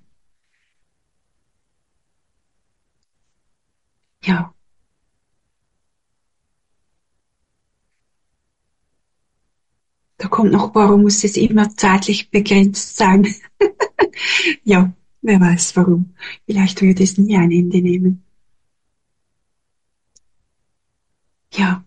Ja, da kommt noch, warum muss es immer zeitlich begrenzt sein? Ja, wer weiß warum. Vielleicht würde es nie ein Ende nehmen. Ja,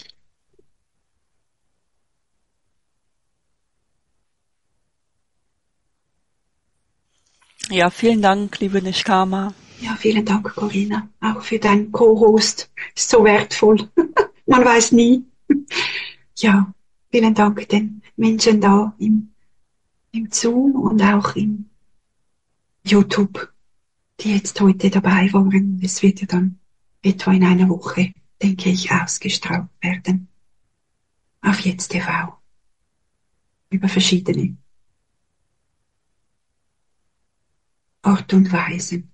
Ja, vielen Dank, liebe Nishkama. ja, vielen Dank, Corinna. Auch für deinen Co-Host. Ist so wertvoll. Man weiß nie. Ja, vielen Dank den Menschen da im Zoom und auch im YouTube, die jetzt heute dabei waren. Es wird ja dann etwa in einer Woche, denke ich, ausgestrahlt werden. Auf Jetzt TV. Über verschiedene Art und Weisen.